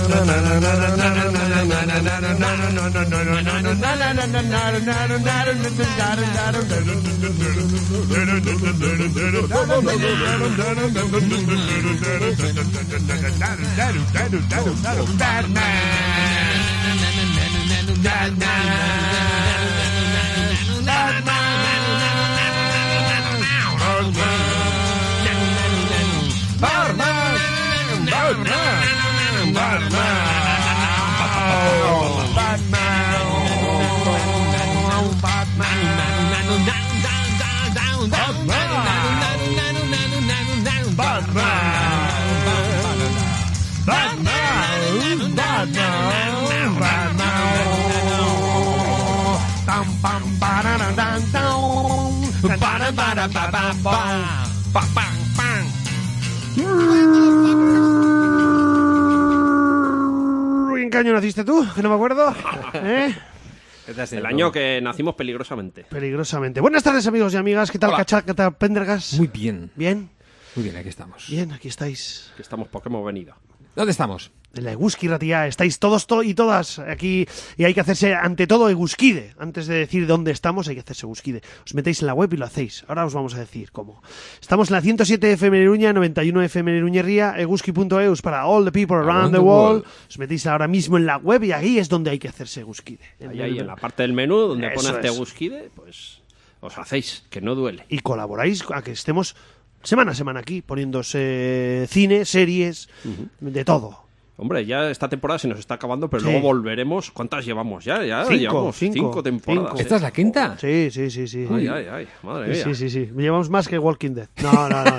¿En qué año naciste tú? Que no me acuerdo. El año que nacimos peligrosamente. Peligrosamente. Buenas tardes, amigos y amigas. ¿Qué tal, Cachá? ¿Qué tal, Pendergas? Muy bien. ¿Bien? Muy bien, aquí estamos. Bien, aquí estáis. Aquí estamos porque hemos venido. ¿Dónde estamos? En la Eguski Ratia. Estáis todos y todas aquí y hay que hacerse, ante todo, Eguskide. Antes de decir dónde estamos, hay que hacerse Eguskide. Os metéis en la web y lo hacéis. Ahora os vamos a decir cómo. Estamos en la 107 FM en Iruña, 91 FM en Iruñerría, eguski.eus para all the people around the world. Os metéis ahora mismo en la web y ahí es donde hay que hacerse Eguskide. Ahí en la parte del menú donde pone este Eguskide, pues os hacéis, que no duele. Y colaboráis a que estemos semana a semana aquí, poniéndose cine, series, de todo. Hombre, ya esta temporada se nos está acabando, pero Sí. luego volveremos. ¿Cuántas llevamos ya? Ya llevamos cinco temporadas. ¿Esta es la quinta? Sí. Ay, madre mía. Sí. Llevamos más que Walking Dead. No.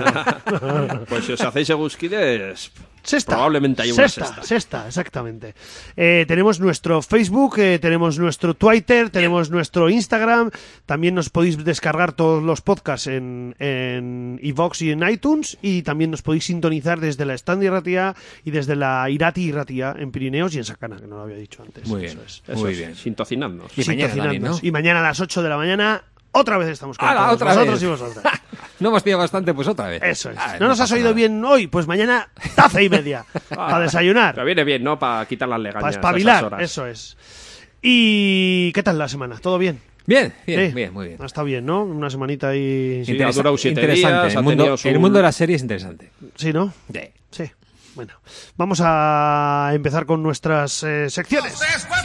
Pues si os hacéis Eguskides, Sexta. probablemente haya una sexta. Sexta, exactamente. Tenemos nuestro Facebook, tenemos nuestro Twitter, tenemos nuestro Instagram. También nos podéis descargar todos los podcasts en iVoox y en iTunes. Y también nos podéis sintonizar desde la Estandi Ratia y desde la Irati Ratia en Pirineos y en Sacana, que no lo había dicho antes. Muy bien. Eso es. Eso Muy es, bien. sintocinadnos. Y mañana también, ¿no? Y mañana a las 8 de la mañana otra vez estamos con todos otra vosotros vez. y vosotras. No hemos pillado bastante, pues otra vez. Eso es. Ah, ¿No nos has pasa oído nada. bien hoy? Pues mañana taza y media para desayunar. Pero viene bien, ¿no? Para quitar las legañas. Para a esas espabilar, horas. eso es. ¿Y qué tal la semana? ¿Todo bien? Bien, Sí. muy bien. Ha estado bien, ¿no? Una semanita ahí... Sí, ha durado 7 interesante. días, ha El mundo, tenido su- el mundo de la serie es interesante. Sí, ¿no? Sí. Bueno, vamos a empezar con nuestras secciones.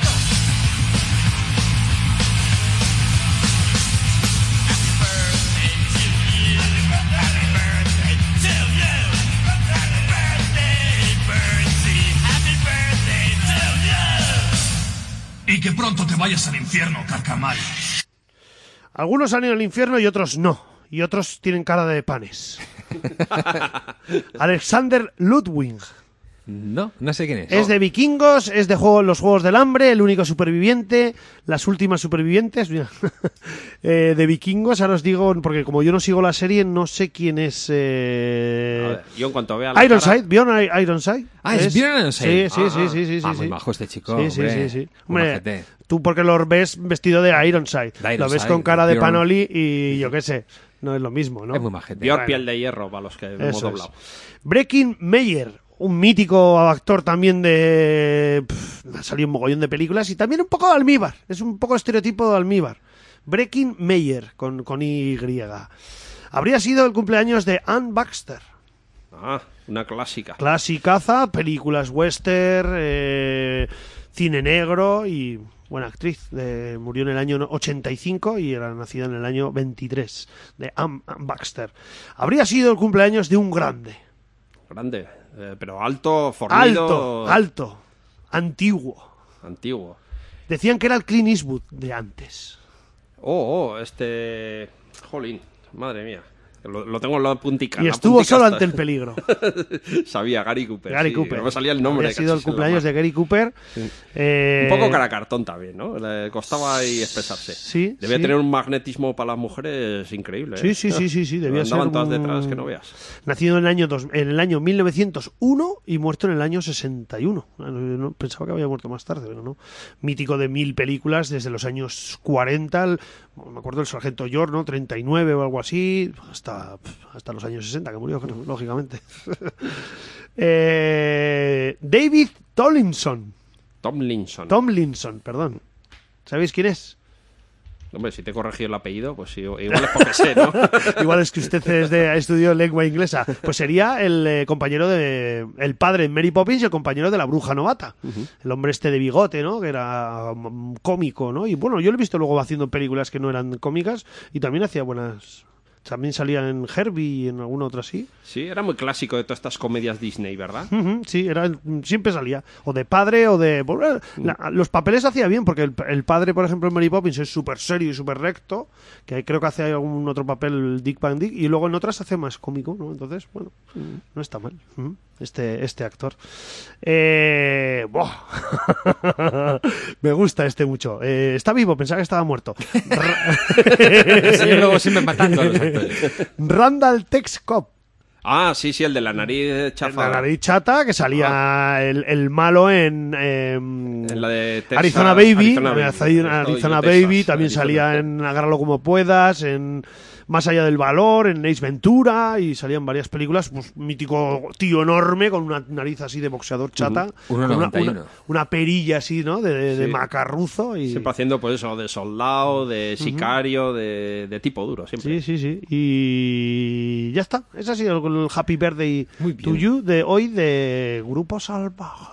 Y que pronto te vayas al infierno, carcamal. Algunos han ido al infierno y otros no. Y otros tienen cara de panes. Alexander Ludwig. No sé quién es. Es de vikingos, es de los Juegos del Hambre, el único superviviente, las últimas supervivientes. Mira. De vikingos, ahora os digo, porque como yo no sigo la serie, no sé quién es. A ver, yo en cuanto vea la Ironside, cara- ¿vieron Ironside? ¿Es Bjorn Ironside? Sí. Muy majo este chico. Sí. Muy Hombre, majete. tú porque lo ves vestido de Ironside. De Ironside, Lo ves con cara de Bjorn. Panoli y yo qué sé. No es lo mismo, ¿no? Es muy majete. Pior Bueno. piel de hierro para los que hemos Eso doblado. es. Breckin Meyer, un mítico actor también de... ha salido un mogollón de películas y también un poco de almíbar. Es un poco estereotipo de almíbar. Breckin Meyer, con Y. Habría sido el cumpleaños de Anne Baxter. Ah, una clásica. Clasicaza, películas western, cine negro y buena actriz. Murió en el año 85 y era nacida en el año 23, de Anne Baxter. Habría sido el cumpleaños de un grande. Grande, pero alto, fornido. Alto, antiguo. Antiguo. Decían que era el Clint Eastwood de antes. Jolín, madre mía. Lo tengo en la puntica. Y la estuvo puntica solo hasta- ante el peligro. Sabía, Gary Cooper. Gary sí, Cooper. No me salía el nombre. Habría sido el casi se lo cumpleaños de mando. Gary Cooper. Un poco cara cartón también, ¿no? Le costaba ahí expresarse. Sí, Debía sí. tener un magnetismo para las mujeres increíble. ¿eh? Sí. Debía ser Andaban todas un- detrás, que no veas. Nacido en el año 1901 y muerto en el año 61. No, pensaba que había muerto más tarde, pero no. Mítico de 1000 películas desde los años 40, me acuerdo del Sargento York, ¿no? 39 o algo así, hasta los años 60, que murió, lógicamente. David Tomlinson. Tomlinson, perdón. ¿Sabéis quién es? Hombre, si te he corregido el apellido, pues igual es porque sé, ¿no? Igual es que usted estudió lengua inglesa. Pues sería el compañero el padre en Mary Poppins y el compañero de la bruja novata. El hombre este de bigote, ¿no? Que era cómico, ¿no? Y bueno, yo lo he visto luego haciendo películas que no eran cómicas y también hacía buenas... También salía en Herbie y en alguna otra así. Sí, era muy clásico de todas estas comedias Disney, ¿verdad? Sí, siempre salía. O de padre o de... los papeles hacía bien, porque el padre, por ejemplo, en Mary Poppins es súper serio y súper recto, que creo que hace algún otro papel Dick Van Dyke, y luego en otras hace más cómico, ¿no? Entonces, bueno, no está mal este actor. Me gusta mucho. Está vivo, pensaba que estaba muerto. Sí, luego siempre matando a los actores. Randall Tex Cobb. Ah, sí, el de la nariz chafada. La nariz chata, que salía el malo en la de Texas, Arizona Baby. Arizona Baby. Texas, También salía en Agárralo como puedas, en Más allá del valor, en Ace Ventura, y salían varias películas. Pues mítico tío enorme con una nariz así de boxeador chata. Una perilla así, ¿no? De macarruzo. Y... siempre haciendo pues eso, de soldado, de sicario, de tipo duro, siempre. Sí. Y ya está. Ese ha sido el Happy Birthday to You de hoy de Grupo Salvaje.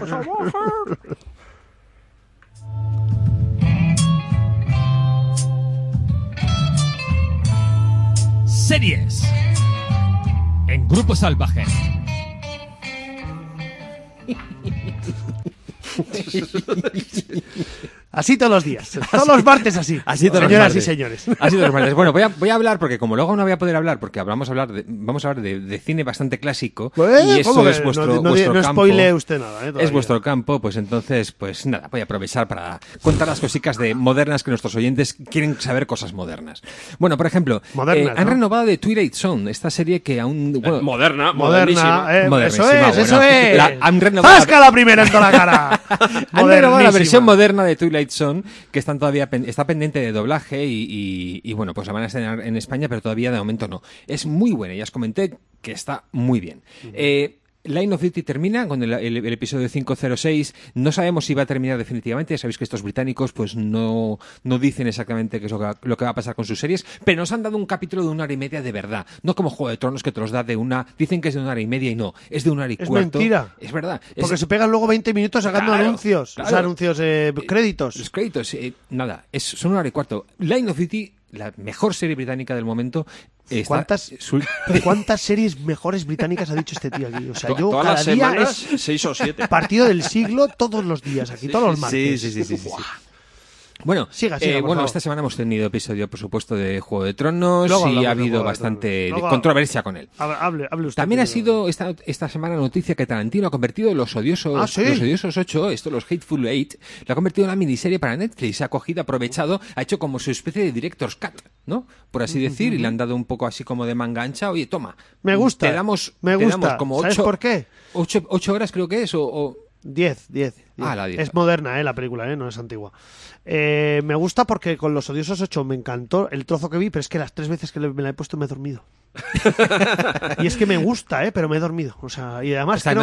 Series en Grupo Salvaje. Así todos los días. Todos los martes así. Así todos señoras los martes. y señores. Así todos los martes. Bueno, voy a hablar, porque como luego no voy a poder hablar, porque vamos a hablar de cine bastante clásico, y eso es vuestro no campo. spoile usted nada, es vuestro campo, pues entonces, pues nada, voy a aprovechar para contar las cositas modernas que nuestros oyentes quieren saber cosas modernas. Bueno, por ejemplo, han renovado de Twilight Zone, esta serie que aún... Bueno, modernísima. Eso es. Han renovado... ¡Zasca la primera en toda la cara! Han renovado la versión moderna de Twilight Zone, que está pendiente de doblaje y bueno, pues la van a estrenar en España, pero todavía de momento no. Es muy buena, ya os comenté que está muy bien. Line of Duty termina con el episodio 506. No sabemos si va a terminar definitivamente. Ya sabéis que estos británicos pues no dicen exactamente qué es lo que va a pasar con sus series, pero nos han dado un capítulo de 1 hora y media de verdad. No como Juego de Tronos, que te los da dicen que es de 1 hora y media y no, es de 1 hora y cuarto. Es mentira. Es verdad. Porque se pegan luego 20 minutos sacando anuncios. Claro. O sea, anuncios, créditos. Los créditos, nada, son 1 hora y cuarto. Line of Duty, la mejor serie británica del momento. ¿Cuántas series mejores británicas ha dicho este tío aquí? O sea, yo todas cada las día semanas, 6 o 7. Partido del siglo todos los días aquí, todos los martes. Sí. Bueno, siga, esta semana hemos tenido episodio, por supuesto, de Juego de Tronos y ha habido bastante controversia con él. Hable usted. También ha sido esta semana noticia que Tarantino ha convertido los odiosos 8, los Hateful Eight, lo ha convertido en una miniserie para Netflix. Ha cogido, aprovechado, ha hecho como su especie de director's cut, ¿no? Por así decir, y le han dado un poco así como de manga ancha. Oye, toma. Me gusta. Te damos como ¿Sabes por qué? 8 horas creo que es, o... 10. La 10. Es moderna, la película, no es antigua. Me gusta porque con Los Odiosos 8 me encantó el trozo que vi, pero es que las 3 veces que me la he puesto me he dormido. Y es que me gusta, pero me he dormido. O sea, y además creo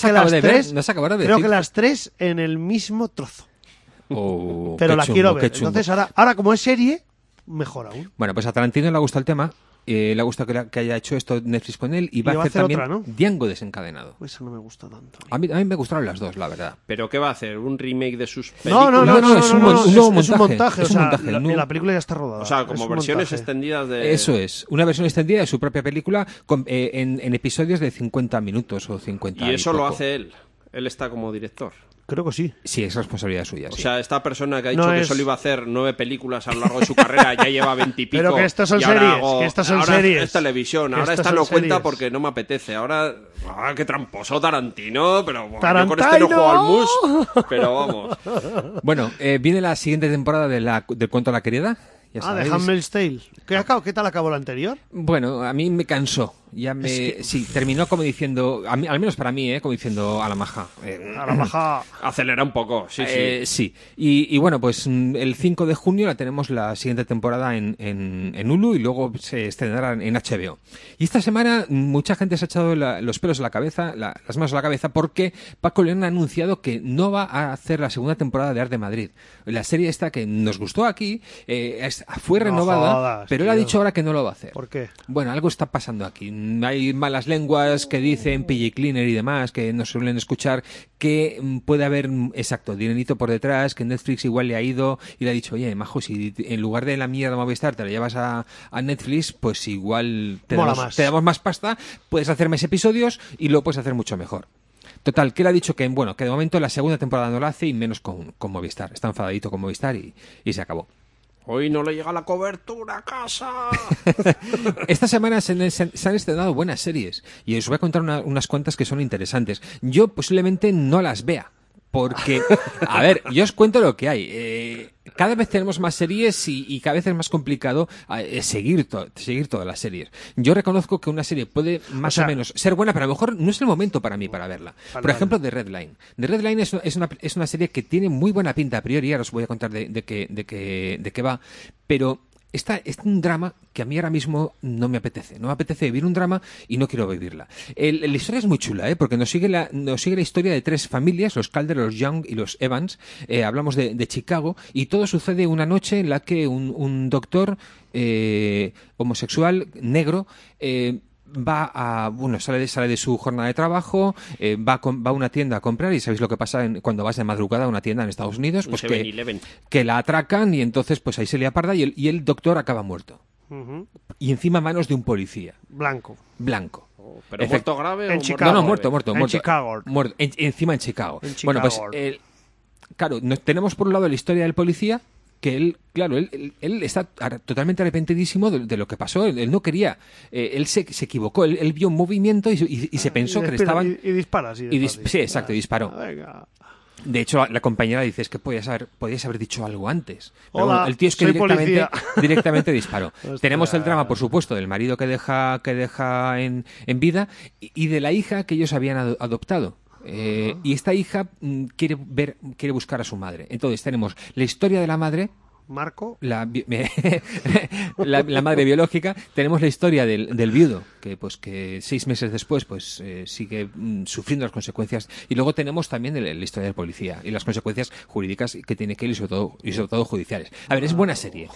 que las 3 en el mismo trozo. Pero la quiero ver. Entonces ahora como es serie, mejor aún. Bueno, pues a Tarantino le gusta el tema. Le gusta que haya hecho esto Netflix con él y va a hacer también otra, ¿no? Django desencadenado. Eso no me gusta tanto. A mí me gustaron las dos, la verdad. ¿Pero qué va a hacer? ¿Un remake de sus películas? No, es un montaje. O sea, la película ya está rodada. O sea, como versiones extendidas de... Eso es, una versión extendida de su propia película en episodios de 50 minutos o 50 ¿Y eso lo hace él? Él está como director. Creo que sí. Sí, es responsabilidad suya. O sea, esta persona que ha dicho que solo iba a hacer 9 películas a lo largo de su carrera ya lleva 20 y pico. Pero que estas son series. Es televisión. Ahora esta no cuenta porque no me apetece. Ahora, qué tramposo Tarantino. Pero yo con este no juego al mus. Pero vamos. Bueno, viene la siguiente temporada del cuento La Querida. De Handmaid's Tale. ¿Qué tal acabó la anterior? Bueno, a mí me cansó. Sí, terminó como diciendo, al menos para mí, como diciendo a la maja. A la maja. Acelera un poco, sí. Sí. Y bueno, pues el 5 de junio la tenemos la siguiente temporada en Hulu y luego se estrenará en HBO. Y esta semana mucha gente se ha echado los pelos a la cabeza, las manos a la cabeza, porque Paco León ha anunciado que no va a hacer la segunda temporada de Arte de Madrid. La serie esta que nos gustó aquí fue renovada, jodas, pero él ha dicho ahora que no lo va a hacer. ¿Por qué? Bueno, algo está pasando aquí. Hay malas lenguas que dicen PG Cleaner y demás, que no suelen escuchar, que puede haber, exacto, dinerito por detrás, que Netflix igual le ha ido y le ha dicho, oye, majo, si en lugar de la mierda Movistar te la llevas a Netflix, pues igual te damos más pasta, puedes hacer más episodios y lo puedes hacer mucho mejor. Total, que él ha dicho que, bueno, que de momento la segunda temporada no la hace y menos con Movistar. Está enfadadito con Movistar y se acabó. Hoy no le llega la cobertura a casa. Esta semana se han estrenado buenas series y os voy a contar unas cuantas que son interesantes. Yo posiblemente no las vea. Porque, a ver, yo os cuento lo que hay. Cada vez tenemos más series y cada vez es más complicado seguir todas las series. Yo reconozco que una serie puede más o menos ser buena, pero a lo mejor no es el momento para mí para verla. Por ejemplo, The Red Line. The Red Line es una serie que tiene muy buena pinta a priori, ahora os voy a contar de qué va, pero es un drama que a mí ahora mismo no me apetece. No me apetece vivir un drama y no quiero vivirla. La historia es muy chula, porque nos sigue la historia de 3 familias, los Calder, los Young y los Evans. Hablamos de Chicago y todo sucede una noche en la que un doctor homosexual negro sale de su jornada de trabajo, va a una tienda a comprar y sabéis lo que pasa cuando vas de madrugada a una tienda en Estados Unidos, pues que la atracan y entonces pues ahí se lía parda y el doctor acaba muerto. Uh-huh. Y encima a manos de un policía. Blanco. ¿Pero muerto grave en o Chicago? No, muerto. En Chicago. Encima en Chicago. En Chicago. Bueno, pues claro, tenemos por un lado la historia del policía, que él está totalmente arrepentidísimo de lo que pasó. Él no quería, él se equivocó, él vio un movimiento y se pensó que le estaban... Y dispara, sí. Sí, exacto, y disparó. Venga. De hecho, la compañera dice, es que podías haber dicho algo antes. Pero Hola, bueno, el tío es que soy directamente disparó. Hostia. Tenemos el drama, por supuesto, del marido que deja en vida y de la hija que ellos habían adoptado. Y esta hija quiere buscar a su madre. Entonces tenemos la historia de la madre, Marco, la madre biológica. Tenemos la historia del viudo que 6 meses después sigue sufriendo las consecuencias, y luego tenemos también la historia del policía y las consecuencias jurídicas que tiene que él y sobre todo judiciales. A ver, es buena serie.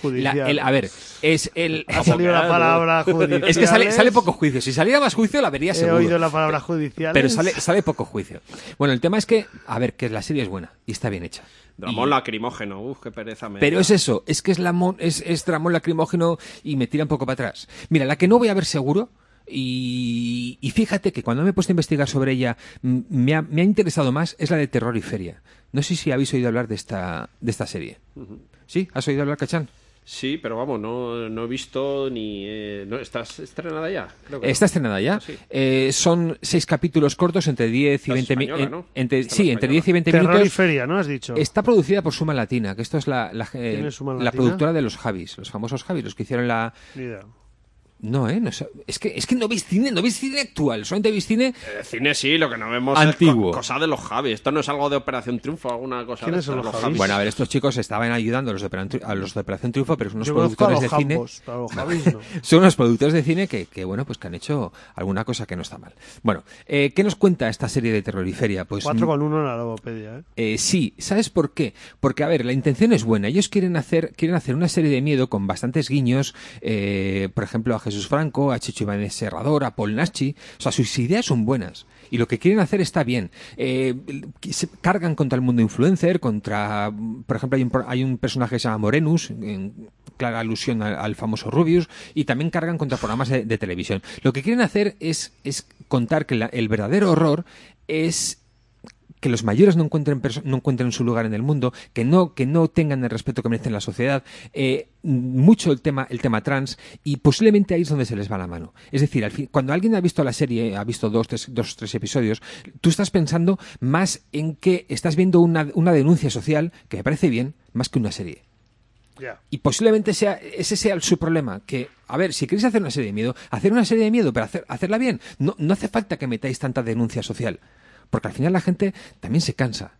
Ha salido la palabra judicial. Es que sale poco juicio. Si saliera más juicio la vería seguro. He oído la palabra judicial. Pero sale poco juicio. Bueno, el tema es que la serie es buena y está bien hecha. Dramón lacrimógeno, qué pereza me da. Pero es eso, es que es dramón lacrimógeno y me tira un poco para atrás. Mira, la que no voy a ver seguro, y fíjate que cuando me he puesto a investigar sobre ella me ha interesado más, es la de Terror y Feria. No sé si habéis oído hablar de esta serie. Uh-huh. ¿Sí? ¿Has oído hablar, Cachán? Sí, pero vamos, no he visto ni... ¿Estás estrenada ya? Creo que ¿Está estrenada ya? Sí. Son 6 capítulos cortos, entre 10 y 20 minutos. ¿No? Entre 10 y 20 Terror minutos. y Feria, ¿no has dicho? Está producida por Suma Latina, que esto es la Suma Latina? productora de los Javis, los famosos Javis, los que hicieron la... Ni idea. No, es que no veis cine actual, solamente veis cine... cine sí, lo que no vemos antiguo. Es cosa de los Javis. Esto no es algo de Operación Triunfo, alguna cosa ¿Quiénes de son los Javis? Bueno, a ver, estos chicos estaban ayudando a los de Operación Triunfo, pero son unos Yo productores de conozco a los cine... Jambos, pero a los Javis no. Son unos productores de cine que han hecho alguna cosa que no está mal. Bueno, ¿qué nos cuenta esta serie de Terror y Feria? Pues 4,1 en la logopedia, sí, ¿sabes por qué? Porque, a ver, la intención es buena. Ellos quieren hacer una serie de miedo con bastantes guiños, por ejemplo, a Jesús Franco, a Chicho Ibáñez Serrador, a Paul Naschy. O sea, sus ideas son buenas y lo que quieren hacer está bien. Se cargan contra el mundo influencer, por ejemplo, hay un personaje que se llama Morenus, en clara alusión al famoso Rubius, y también cargan contra programas de televisión. Lo que quieren hacer es contar que el verdadero horror es que los mayores no encuentren su lugar en el mundo, que no tengan el respeto que merecen la sociedad, mucho el tema trans, y posiblemente ahí es donde se les va la mano. Es decir, cuando alguien ha visto la serie, ha visto 2-3 episodios, tú estás pensando más en que estás viendo una denuncia social, que me parece bien, más que una serie. Ya. Y posiblemente ese sea su problema, que, a ver, si queréis hacer una serie de miedo, hacer una serie de miedo, pero hacerla bien. No hace falta que metáis tanta denuncia social, porque al final la gente también se cansa.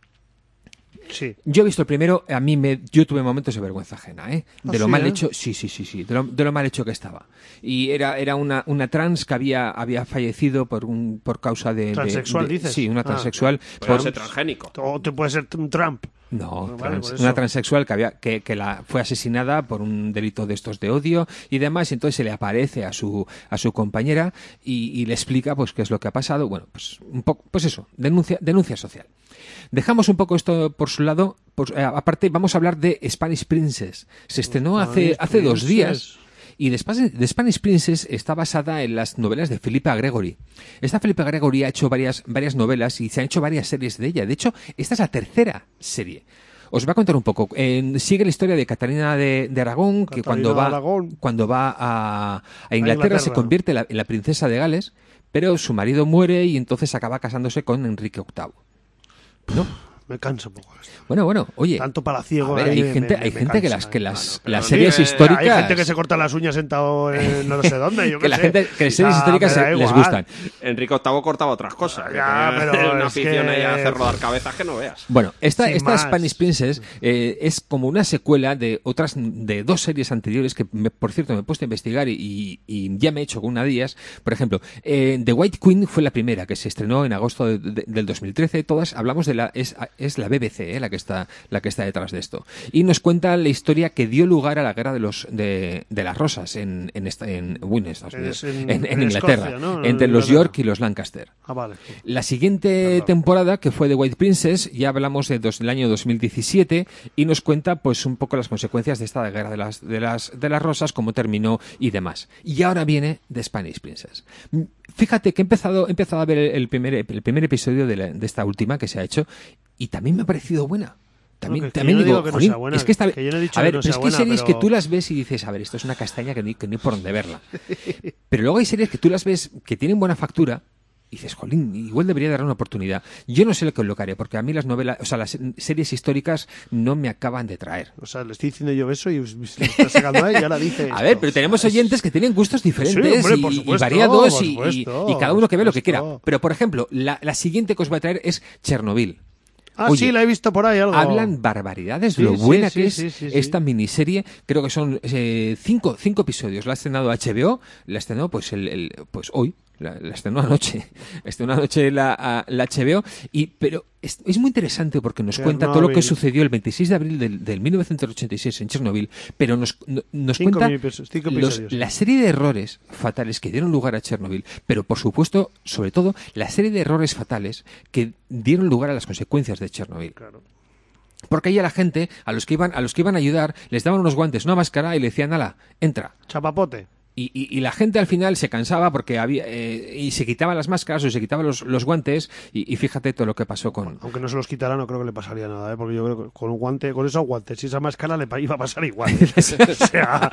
Sí. Yo he visto el primero, yo tuve momentos de vergüenza ajena, ¿eh? De lo mal hecho, sí, de lo mal hecho que estaba. Y era una trans que había fallecido por causa de... ¿Transexual dices? Sí, una transexual. Puede ser transgénico. O te puede ser un Trump. No, Vale, una transexual que fue asesinada por un delito de estos de odio y demás, y entonces se le aparece a su compañera y le explica pues qué es lo que ha pasado. Bueno, pues un poco, pues eso, denuncia social. Dejamos un poco esto por su lado. Pues, aparte, vamos a hablar de Spanish Princess. Se estrenó hace 2 días. Y The Spanish Princess está basada en las novelas de Philippa Gregory. Esta Philippa Gregory ha hecho varias novelas y se han hecho varias series de ella. De hecho, esta es la 3ª serie. Os voy a contar un poco. Sigue la historia de Catalina de Aragón, que cuando va a Inglaterra se convierte en la princesa de Gales, pero su marido muere y entonces acaba casándose con Enrique VIII. ¿No? Me cansa un poco esto. Bueno, oye. Tanto palaciego. Hay gente que las series históricas. Hay gente que se corta las uñas sentado en no sé dónde. Yo que las series históricas les gustan. Enrique VIII cortaba otras cosas. Pero una afición ahí a hacer rodar cabezas que no veas. Bueno, esta Spanish Princess es como una secuela de 2 series anteriores que, por cierto, me he puesto a investigar y ya me he hecho con una de ellas. Por ejemplo, The White Queen fue la primera que se estrenó en agosto del 2013. Todas hablamos de es la BBC, la que está detrás de esto, y nos cuenta la historia que dio lugar a la guerra de las rosas en Inglaterra, Escocia, ¿no? entre los York y los Lancaster. Vale. La siguiente temporada, que fue The White Princess, ya hablamos del año 2017 y nos cuenta pues un poco las consecuencias de esta guerra de las rosas, cómo terminó y demás. Y ahora viene The Spanish Princess. Fíjate que he empezado a ver el primer episodio de esta última que se ha hecho y también me ha parecido buena. También digo, que no sea buena, es que está... que yo no he dicho a ver, que no pero sea es que hay buena, series pero... que tú las ves y dices, a ver, esto es una castaña que ni por dónde verla. Pero luego hay series que tú las ves que tienen buena factura y dices, jolín, igual debería darle una oportunidad. Yo no sé lo que haré, porque a mí las novelas, o sea, las series históricas no me acaban de traer. O sea, le estoy diciendo yo eso y se lo está sacando ahí y ahora dice... A ver, pero tenemos oyentes que tienen gustos diferentes, sí, hombre, y variados y cada uno que ve lo que quiera. Pero, por ejemplo, la siguiente que os voy a traer es Chernobyl. Oye, sí, la he visto por ahí algo. Hablan barbaridades de lo buena que es esta miniserie. Creo que son 5 episodios. La ha estrenado HBO, la ha estrenado pues hoy. La estrenó anoche. Estrenó anoche la HBO. Pero es muy interesante porque nos cuenta todo lo que sucedió el 26 de abril del 1986 en Chernobyl, pero nos cuenta la serie de errores fatales que dieron lugar a Chernobyl, pero por supuesto, sobre todo, la serie de errores fatales que dieron lugar a las consecuencias de Chernobyl. Claro. Porque ahí a la gente, a los que iban a ayudar, les daban unos guantes, una máscara y le decían, ala, entra. Chapapote. Y la gente al final se cansaba porque había y se quitaban las máscaras o se quitaban los guantes y fíjate todo lo que pasó con... Aunque no se los quitara no creo que le pasaría nada, porque yo creo que con esos guantes y esa máscara le iba a pasar igual. O sea...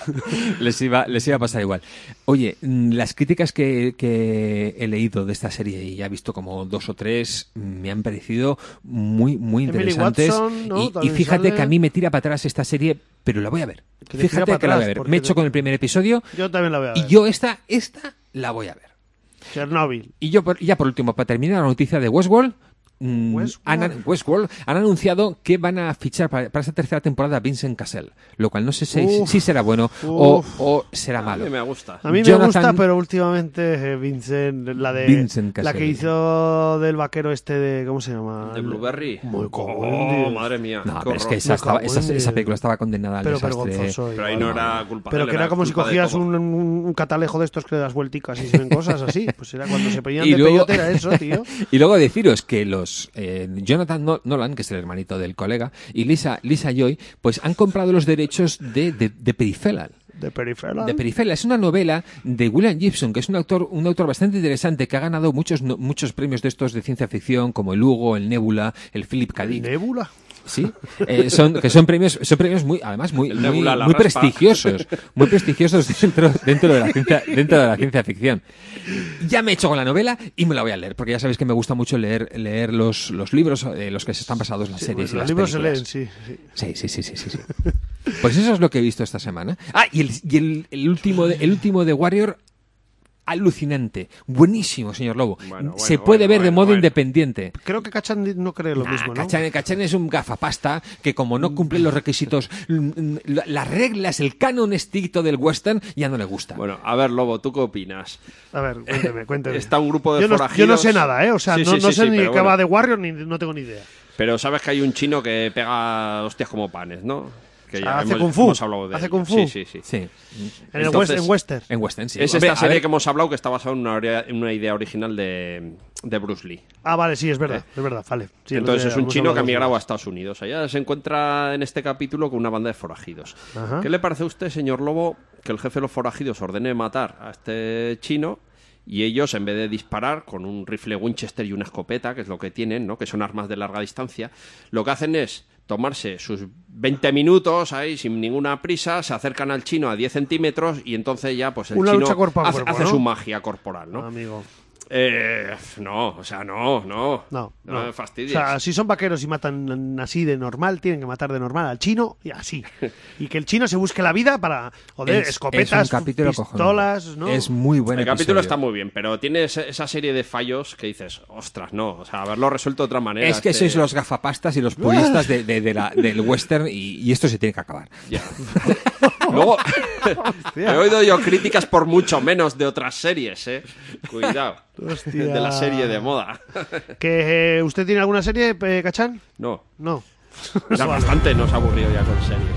les iba a pasar igual. Oye, las críticas que he leído de esta serie y ya he visto como 2 o 3 me han parecido muy, muy interesantes. Watson, ¿no? Y fíjate que a mí me tira para atrás esta serie, pero la voy a ver. Fíjate que la voy a ver. Me he hecho con el primer episodio. Yo también la voy a ver. Y yo esta la voy a ver. Chernobyl. Y yo ya por último, para terminar, la noticia de Westworld. Westworld han anunciado que van a fichar para esta 3ª temporada a Vincent Cassel, lo cual no sé si será bueno o será malo. A mí me gusta. A mí me gusta, pero últimamente Vincent Cassel, la que hizo del vaquero de ¿cómo se llama? De Blueberry. Madre mía. No, pero es que esa película estaba condenada al desastre. Pero ahí no era culpa. Pero que era como si cogías un catalejo de estos que le das vuelticas y se ven cosas así. Pues era cuando se peñan de peyote, era eso, tío. Y luego deciros que Jonathan Nolan, que es el hermanito del colega, y Lisa Joy, pues han comprado los derechos de Peripheral. De Peripheral. De Peripheral. Es una novela de William Gibson, que es un autor bastante interesante, que ha ganado muchos premios de estos de ciencia ficción, como el Hugo, el Nebula, el Philip K. Dick. ¿Nebula? Sí, son premios muy prestigiosos, dentro de la ciencia ficción. Ya me he hecho con la novela y me la voy a leer, porque ya sabéis que me gusta mucho leer los libros los que se están basados en las series y las películas. Los libros se leen, sí. Sí. Pues eso es lo que he visto esta semana. Ah, y el último de Warrior, alucinante. Buenísimo, señor Lobo. Se puede ver de modo independiente. Creo que Cachan no cree lo mismo, ¿no? Cachan es un gafapasta que como no cumple los requisitos, las reglas, el canon estricto del western, ya no le gusta. Bueno, a ver, Lobo, ¿tú qué opinas? A ver, cuénteme. Está un grupo de forajidos. Yo no sé nada, ¿eh? O sea, Sí, no sé ni pero qué va de Warrior, ni no tengo ni idea. Pero sabes que hay un chino que pega hostias como panes, ¿no? Que ya hace Kung Fu. Hemos hablado de hace ello. Kung Fu. Sí. En Western. En Western, sí. Es esta serie que hemos hablado que está basada en una idea original de Bruce Lee. Ah, vale, sí, es verdad, vale. Sí, entonces es un chino que ha migrado a Estados Unidos. Allá se encuentra en este capítulo con una banda de forajidos. Ajá. ¿Qué le parece a usted, señor Lobo, que el jefe de los forajidos ordene matar a este chino y ellos, en vez de disparar con un rifle Winchester y una escopeta, que es lo que tienen, ¿no? Que son armas de larga distancia, lo que hacen es tomarse sus 20 minutos ahí sin ninguna prisa, se acercan al chino a 10 centímetros y entonces ya pues el una chino lucha cuerpo a cuerpo, hace ¿no? su magia corporal, ¿no? Amigo. No me fastidies. O sea, si son vaqueros y matan así de normal, tienen que matar de normal al chino y así. Y que el chino se busque la vida para, escopetas, pistolas, ¿no? Es muy bueno. El capítulo está muy bien, pero tiene esa serie de fallos que dices, ostras, no, o sea, haberlo resuelto de otra manera. Es que sois los gafapastas y los puristas del western y esto se tiene que acabar. Ya. Luego, he oído yo críticas por mucho menos de otras series, Cuidado. Hostia. De la serie de moda. ¿Que usted tiene alguna serie, Cachán? No. Ya bastante nos ha aburrido ya con series.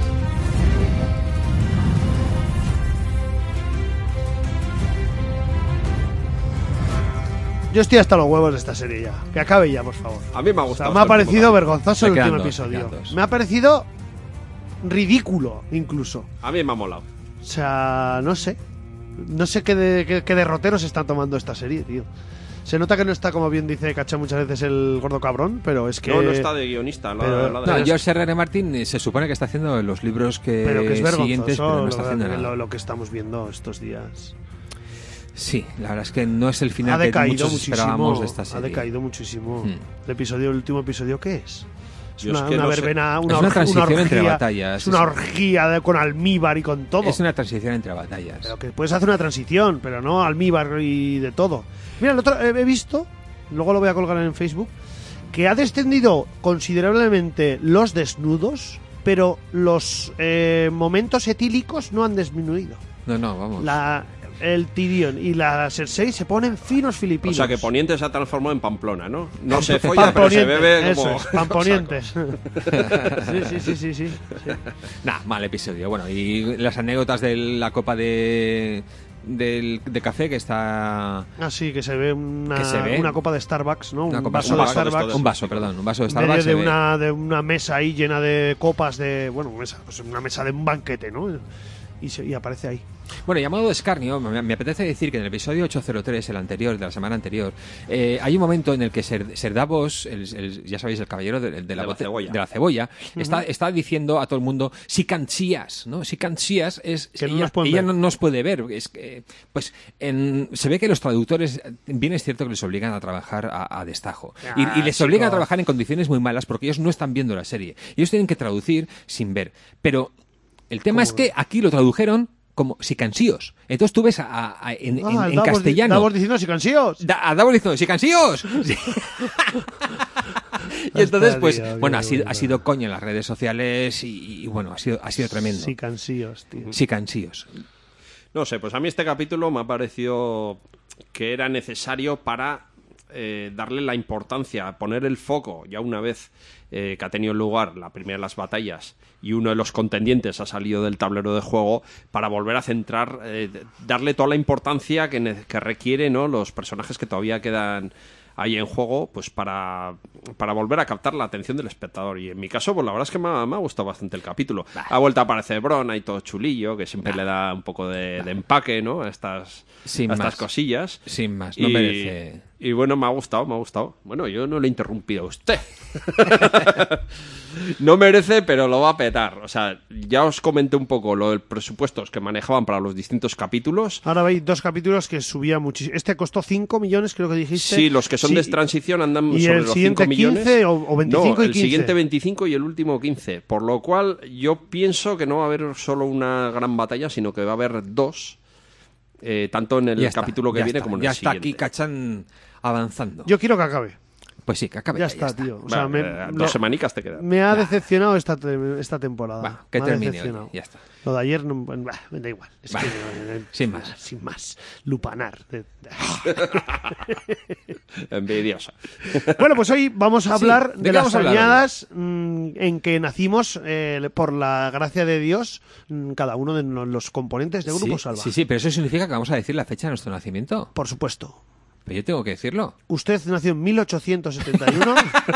Yo estoy hasta los huevos de esta serie ya. Que acabe ya, por favor. A mí me ha gustado. O sea, me ha parecido vergonzoso el último dos, episodio. Me ha parecido ridículo, incluso. A mí me ha molado. O sea, no sé. No sé qué derroteros está tomando esta serie, tío. Se nota que no está, como bien dice Cachá muchas veces, el gordo cabrón, pero es que... No está de guionista. George R.R. Martin se supone que está haciendo los libros pero que es siguientes, pero no está haciendo nada. Lo que estamos viendo estos días. Sí, la verdad es que no es el final que muchos esperábamos de esta serie. Ha decaído muchísimo. El último episodio, ¿qué es? Es una verbena, es una transición orgía, entre batallas. Es una orgía con almíbar y con todo. Es una transición entre batallas. Pero que puedes hacer una transición, pero no almíbar y de todo. Mira, el otro he visto, luego lo voy a colgar en Facebook, que ha descendido considerablemente los desnudos, pero los momentos etílicos no han disminuido. No, vamos. El Tyrion y la Cersei se ponen finos filipinos. O sea que Poniente se ha transformado en Pamplona, ¿no? No se folla, pero se bebe como... Eso es, Pamponientes. Sí. Mal episodio. Bueno, y las anécdotas de la copa de café que está... Ah, sí, que se ve una copa de Starbucks, ¿no? Un vaso de Starbucks. Un vaso de Starbucks. De una mesa ahí llena de copas de... Bueno, una mesa de un banquete, ¿no? Y aparece ahí. Bueno, llamado de escarnio, me apetece decir que en el episodio 803, el anterior, de la semana anterior, hay un momento en el que Ser Davos, ya sabéis, el caballero de la cebolla, está diciendo a todo el mundo, si cansías, ¿no? Si cansías es... Que ella no nos puede ver. Es que, pues, se ve que los traductores, bien es cierto que les obligan a trabajar a destajo. Y les obligan a trabajar en condiciones muy malas porque ellos no están viendo la serie. Ellos tienen que traducir sin ver. Pero el tema es que aquí lo tradujeron como si cansíos. Entonces tú ves en castellano. Davos diciendo si cansíos. A Davos diciendo si cansíos. Y entonces, pues, bueno, ha sido coña en las redes sociales y bueno, ha sido tremendo. Si cansíos, tío. Si cansíos. No sé, pues a mí este capítulo me ha parecido que era necesario para darle la importancia, poner el foco, ya una vez que ha tenido lugar la primera de las batallas y uno de los contendientes ha salido del tablero de juego, para volver a centrar, darle toda la importancia que requiere, ¿no?, los personajes que todavía quedan ahí en juego, pues para volver a captar la atención del espectador. Y en mi caso, pues la verdad es que me ha gustado bastante el capítulo. Ha vuelto a aparecer Bron, ahí todo chulillo, que siempre le da un poco de empaque, ¿no?, a estas cosillas. Sin más, no merece... Y bueno, me ha gustado. Bueno, yo no le he interrumpido a usted. No merece, pero lo va a petar. O sea, ya os comenté un poco lo del presupuestos que manejaban para los distintos capítulos. Ahora hay 2 capítulos que subía muchísimo. Este costó 5 millones, creo que dijiste. Sí, los que son de transición andan y sobre el los siguiente 5 millones. 15 o 25 no, y el 15. siguiente 25 y el último 15. Por lo cual yo pienso que no va a haber solo una gran batalla, sino que va a haber dos, tanto en el capítulo que viene como en el siguiente. Ya está aquí Cachán avanzando. Yo quiero que acabe. Pues sí, que acabe. Ya está, tío. O sea, Dos semanicas te quedan. me ha decepcionado esta temporada. Va, que Me ha termine hoy, decepcionado. ya está. Lo de ayer me da igual. Es que sin más. Sin más. Lupanar. Envidiosa. Bueno, pues hoy vamos a hablar ¿de de qué las vamos a hablar añadas en que nacimos por la gracia de Dios, cada uno de los componentes de Grupo Salvaje. Sí, pero eso significa que vamos a decir la fecha de nuestro nacimiento. Por supuesto. Pero yo tengo que decirlo. Usted nació en 1871.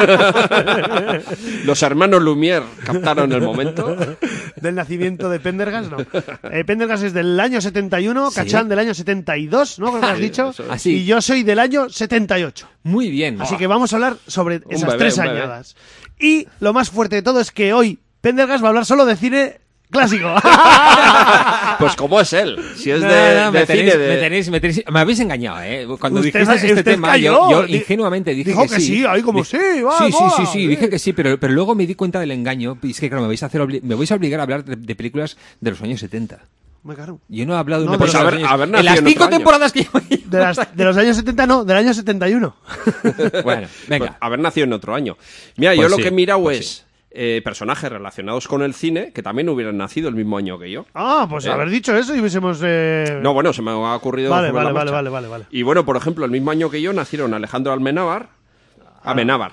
Los hermanos Lumière captaron el momento. Del nacimiento de Pendergast, no. Pendergast es del año 71, ¿Sí? Cachán del año 72, ¿no? ¿Cómo has dicho? eso. Ah, sí. Y yo soy del año 78. Muy bien. Así que vamos a hablar sobre esas bebé, tres un bebé. añadas. Y lo más fuerte de todo es que hoy Pendergast va a hablar solo de cine clásico. Pues como es él. Si es No, de cine de... me habéis engañado, ¿eh? Cuando Usted- dijiste este usted tema, cayó. yo ingenuamente dije Dijo que que sí, ahí como sí, va, va, sí, dije que sí, pero luego me di cuenta del engaño. Y es que, claro, me vais a obligar a hablar de películas de los años 70. Me caro. Yo no he hablado de No, una pues película haber- de los haber años... nacido En las en otro 5 año. temporadas que llevo... De los años 70 no, del año 71. Bueno, venga. Pues, haber nacido en otro año. Mira, Pues yo lo sí, que he mirado pues es personajes relacionados con el cine que también hubieran nacido el mismo año que yo. Ah, pues haber dicho eso y hubiésemos... No, bueno, se me ha ocurrido... Vale, sobre la vale, marcha. vale. Y bueno, por ejemplo, el mismo año que yo nacieron Alejandro Almenábar. Almenábar.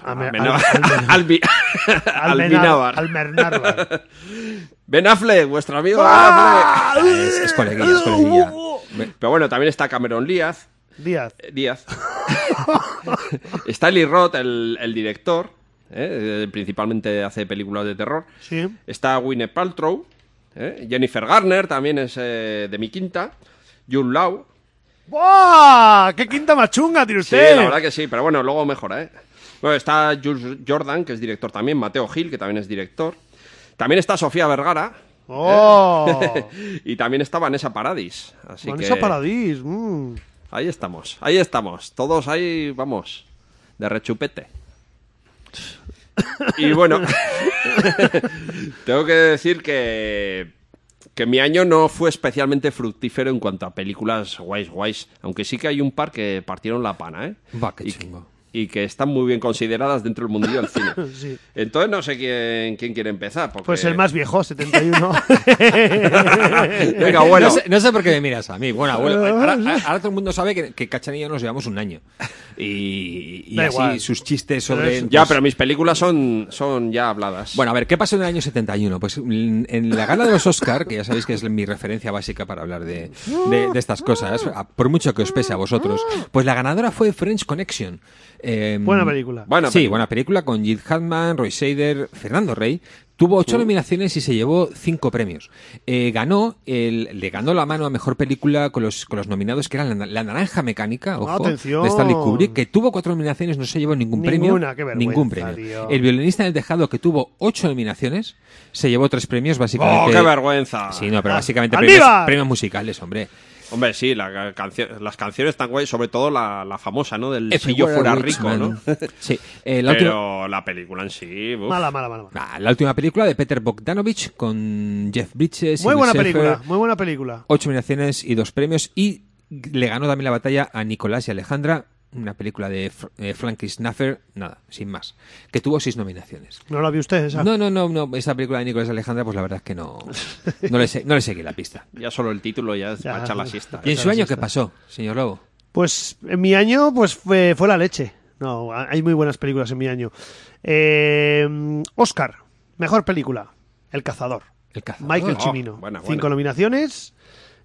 Almernarbar. Ben Affleck, vuestro amigo Ben ¡Ah! Affleck. Es coleguilla. Pero bueno, también está Cameron Díaz. Díaz. Está Eli Roth, el director. Principalmente hace películas de terror. Sí. Está Gwyneth Paltrow. Jennifer Garner también es de mi quinta. Jude Law. ¡Buah! ¡Qué quinta más chunga tiene Sí, usted! la verdad que sí, pero bueno, luego mejora, Bueno, está Jules Jordan, que es director también. Mateo Gil, que también es director. También está Sofía Vergara. ¡Oh! Y también está Vanessa Paradis. Así Vanessa que Paradis. ahí estamos. Todos ahí, vamos, de rechupete. Y bueno, tengo que decir que mi año no fue especialmente fructífero en cuanto a películas guays. Aunque sí que hay un par que partieron la pana, Va, qué chungo. Y que están muy bien consideradas dentro del mundillo del cine. Sí. Entonces no sé quién quiere empezar. Porque... Pues el más viejo, 71. Venga, bueno. No sé por qué me miras a mí. Bueno, ahora todo el mundo sabe que Cachán y yo nos llevamos un año. Y Da así igual. sus chistes sobre... Ya, pero mis películas son ya habladas. Bueno, a ver, ¿qué pasó en el año 71? Pues en la gala de los Oscar, que ya sabéis que es mi referencia básica para hablar de estas cosas, por mucho que os pese a vosotros, pues la ganadora fue French Connection. Buena película. Buena película con Gene Hackman, Roy Scheider, Fernando Rey. Tuvo 8 nominaciones y se llevó 5 premios. Le ganó la mano a mejor película con los nominados, que eran La Naranja Mecánica, ojo, Atención. de Stanley Kubrick, que tuvo 4 nominaciones, no se llevó ningún premio. Qué vergüenza, Ningún premio. tío. El violinista en el tejado, que tuvo 8 nominaciones, se llevó 3 premios, básicamente. ¡Oh, qué vergüenza! Sí, no, pero básicamente ¡Almíbar! premios musicales, hombre. Hombre, sí, las canciones están guay, sobre todo la famosa, ¿no? Del If Si I yo Were fuera a rico, Rich ¿no? Man. Sí. Pero la película en sí... uf. Mala. La última película de Peter Bogdanovich con Jeff Bridges. Muy y buena Will película, Sheffer. muy buena película. 8 nominaciones y 2 premios. Y le ganó también la batalla a Nicolás y Alejandra, una película de Frankie Snaffer, nada, sin más, que tuvo 6 nominaciones. ¿No la vio usted esa? No, esa película de Nicolás y Alejandra, pues la verdad es que no le seguí la pista. Ya solo el título ya es Ya. para echar la siesta. ¿Y en su año qué pasó, señor Lobo? Pues en mi año pues fue la leche. No, hay muy buenas películas en mi año. Oscar, mejor película, El Cazador. El Cazador. Michael Oh, Cimino. buena. 5 nominaciones.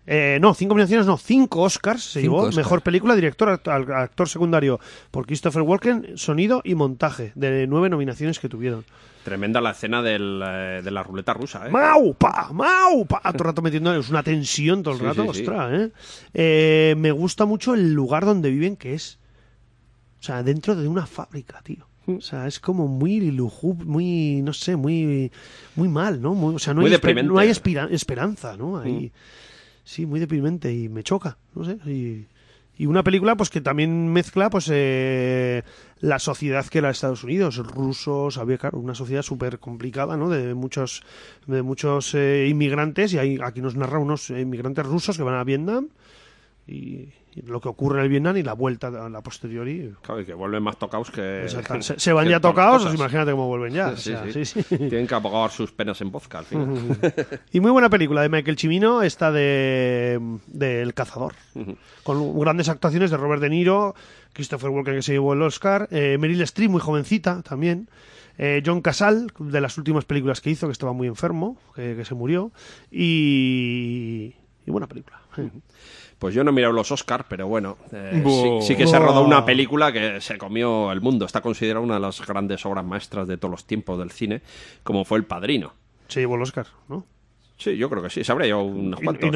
5 Oscars se 5 llevó. Oscars. Mejor película, director, actor secundario por Christopher Walken, sonido y montaje, de 9 nominaciones que tuvieron. Tremenda la escena de la ruleta rusa, ¿eh? ¡Maupa! ¡Maupa! Todo el rato metiendo, es una tensión todo el Sí, rato, sí, sí. ostras, me gusta mucho el lugar donde viven, que es, o sea, dentro de una fábrica, tío. O sea, es como muy muy, no sé, muy mal, ¿no? O sea, no Muy hay, deprimente. no hay esperanza, ¿no? Ahí, sí, muy deprimente y me choca, no sé. Y Y una película pues que también mezcla pues la sociedad que era Estados Unidos, rusos, había claro, una sociedad súper complicada, ¿no? De muchos inmigrantes, y aquí nos narra unos inmigrantes rusos que van a Vietnam y lo que ocurre en el Vietnam y la vuelta a la posteriori. Claro, y que vuelven más tocados que... Se van que ya todas las tocados, cosas. pues imagínate cómo vuelven ya. Sí, O sea, sí. sí. Tienen que apagar sus penas en vodka al final. Y muy buena película de Michael Cimino, esta de El Cazador, con grandes actuaciones de Robert De Niro, Christopher Walken, que se llevó el Oscar, Meryl Streep, muy jovencita también, John Casal, de las últimas películas que hizo, que estaba muy enfermo, que se murió, y buena película. Pues yo no he mirado los Oscars, pero bueno, sí que se rodó una película que se comió el mundo. Está considerada una de las grandes obras maestras de todos los tiempos del cine, como fue El Padrino. Se llevó el Oscar, ¿no? Sí, yo creo que sí. Se habría llevado unos cuantos.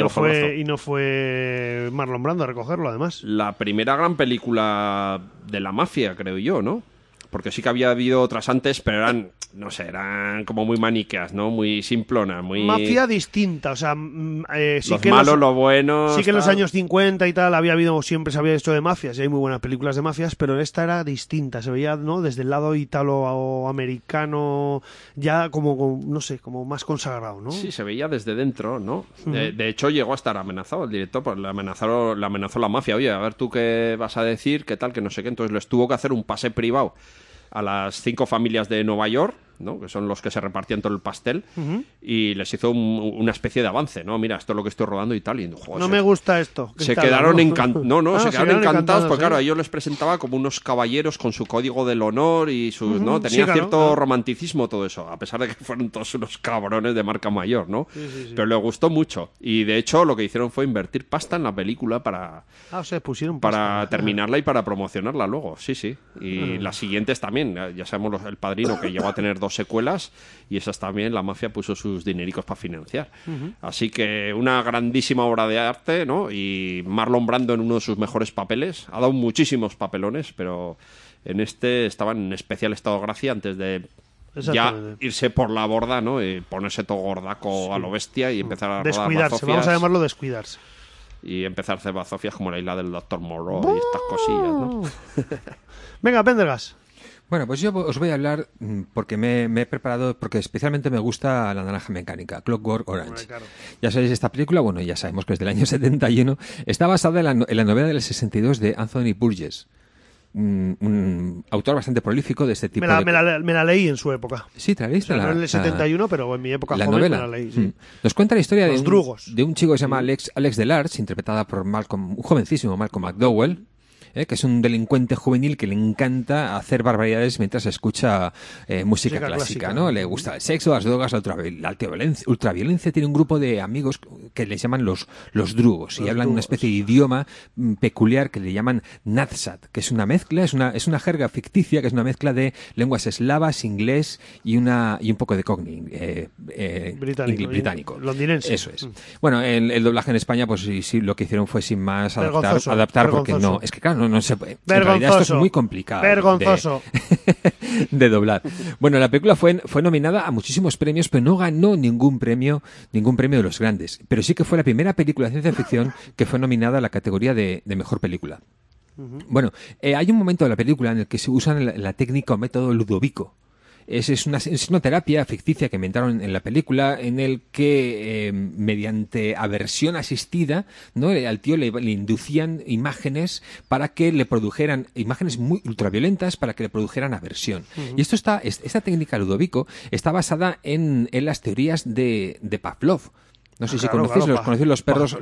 Y no fue Marlon Brando a recogerlo, además. La primera gran película de la mafia, creo yo, ¿no? Porque sí que había habido otras antes, pero eran, no sé, eran como muy maniqueas, ¿no? Muy simplonas, muy... Mafia distinta, o sea... sí los que malos, los buenos... Sí que en los tal. años 50 y tal siempre se había hecho de mafias, y hay muy buenas películas de mafias, pero esta era distinta, se veía, ¿no? Desde el lado italo-americano, ya como, no sé, como más consagrado, ¿no? Sí, se veía desde dentro, ¿no? De hecho, llegó a estar amenazado el director, pues le amenazó la mafia. Oye, a ver tú qué vas a decir, qué tal, que no sé qué. Entonces les tuvo que hacer un pase privado a las 5 familias de Nueva York, ¿no? Que son los que se repartían todo el pastel, y les hizo una especie de avance, ¿no? Mira, esto es lo que estoy rodando y tal. Y, joder, no me gusta esto. Se quedaron encantados. Se quedaron encantados, porque ¿sí? claro, a ellos les presentaba como unos caballeros con su código del honor y sus, ¿no? Tenía claro, cierto romanticismo todo eso, a pesar de que fueron todos unos cabrones de marca mayor, ¿no? Sí. Pero les gustó mucho. Y de hecho, lo que hicieron fue invertir pasta en la película para O sea, pusieron para pasta. terminarla y para promocionarla luego, sí. Y las siguientes también, ya sabemos El Padrino, que llegó a tener 2 secuelas, y esas también la mafia puso sus dinericos para financiar. Así que una grandísima obra de arte, ¿no? Y Marlon Brando en uno de sus mejores papeles. Ha dado muchísimos papelones, pero en este estaba en especial estado de gracia antes de ya irse por la borda, ¿no? Y ponerse todo gordaco a lo bestia y empezar a rodar Descuidarse, bazofias. vamos a llamarlo descuidarse. Y empezar a hacer bazofias como la isla del Dr. Moreau y estas cosillas, ¿no? Venga, Pendergas. Bueno, pues yo os voy a hablar porque me he preparado, porque especialmente me gusta La Naranja Mecánica, Clockwork Orange. Claro. Ya sabéis, esta película, bueno, ya sabemos que es del año 71, está basada en la novela del 62 de Anthony Burgess, un autor bastante prolífico de este tipo Me la leí en su época. Sí, te la leíste. O sea, no en el 71, pero en mi época la joven novela. me la leí. Sí. Nos cuenta la historia Los drugos. de un chico que se llama Alex Delarge, interpretada por un jovencísimo Malcolm McDowell, que es un delincuente juvenil que le encanta hacer barbaridades mientras escucha música clásica, ¿no? Le gusta el sexo, las drogas, la ultraviolencia. Tiene un grupo de amigos que les llaman los drugos, y hablan una especie de idioma peculiar que le llaman Nadsat, que es una mezcla, es una jerga ficticia, que es una mezcla de lenguas eslavas, inglés y un poco de cogni británico. Londinense. Eso es. Bueno, el doblaje en España, pues sí, lo que hicieron fue sin más adaptar porque no, es que claro, no se puede. En realidad esto es muy complicado. Vergonzoso. De doblar. Bueno, la película fue nominada a muchísimos premios, pero no ganó ningún premio de los grandes. Pero sí que fue la primera película de ciencia ficción que fue nominada a la categoría de mejor película. Bueno, hay un momento de la película en el que se usan la técnica o método Ludovico. Es una terapia ficticia que inventaron en la película, en el que mediante aversión asistida, ¿no? Al tío le inducían imágenes para que le produjeran imágenes muy ultraviolentas para que le produjeran aversión. Y esta técnica Ludovico está basada en las teorías de Pavlov. No sé si conocéis los perros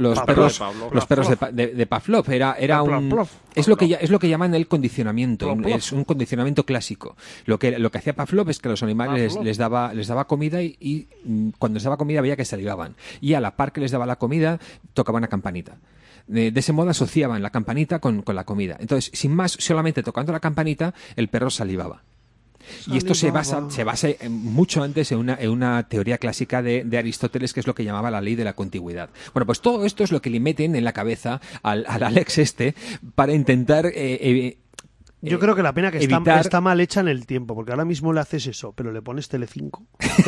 de Pavlov. Es lo que llaman el condicionamiento. Es un condicionamiento clásico. Lo que hacía Pavlov es que a los animales les daba comida y cuando les daba comida veía que salivaban. Y a la par que les daba la comida tocaban la campanita. De ese modo asociaban la campanita con la comida. Entonces, sin más, solamente tocando la campanita, el perro salivaba. Y esto se basa mucho antes en una teoría clásica de Aristóteles, que es lo que llamaba la ley de la contigüidad. Bueno, pues todo esto es lo que le meten en la cabeza al Alex para intentar Yo creo que la pena que evitar... está mal hecha en el tiempo, porque ahora mismo le haces eso, pero le pones Telecinco.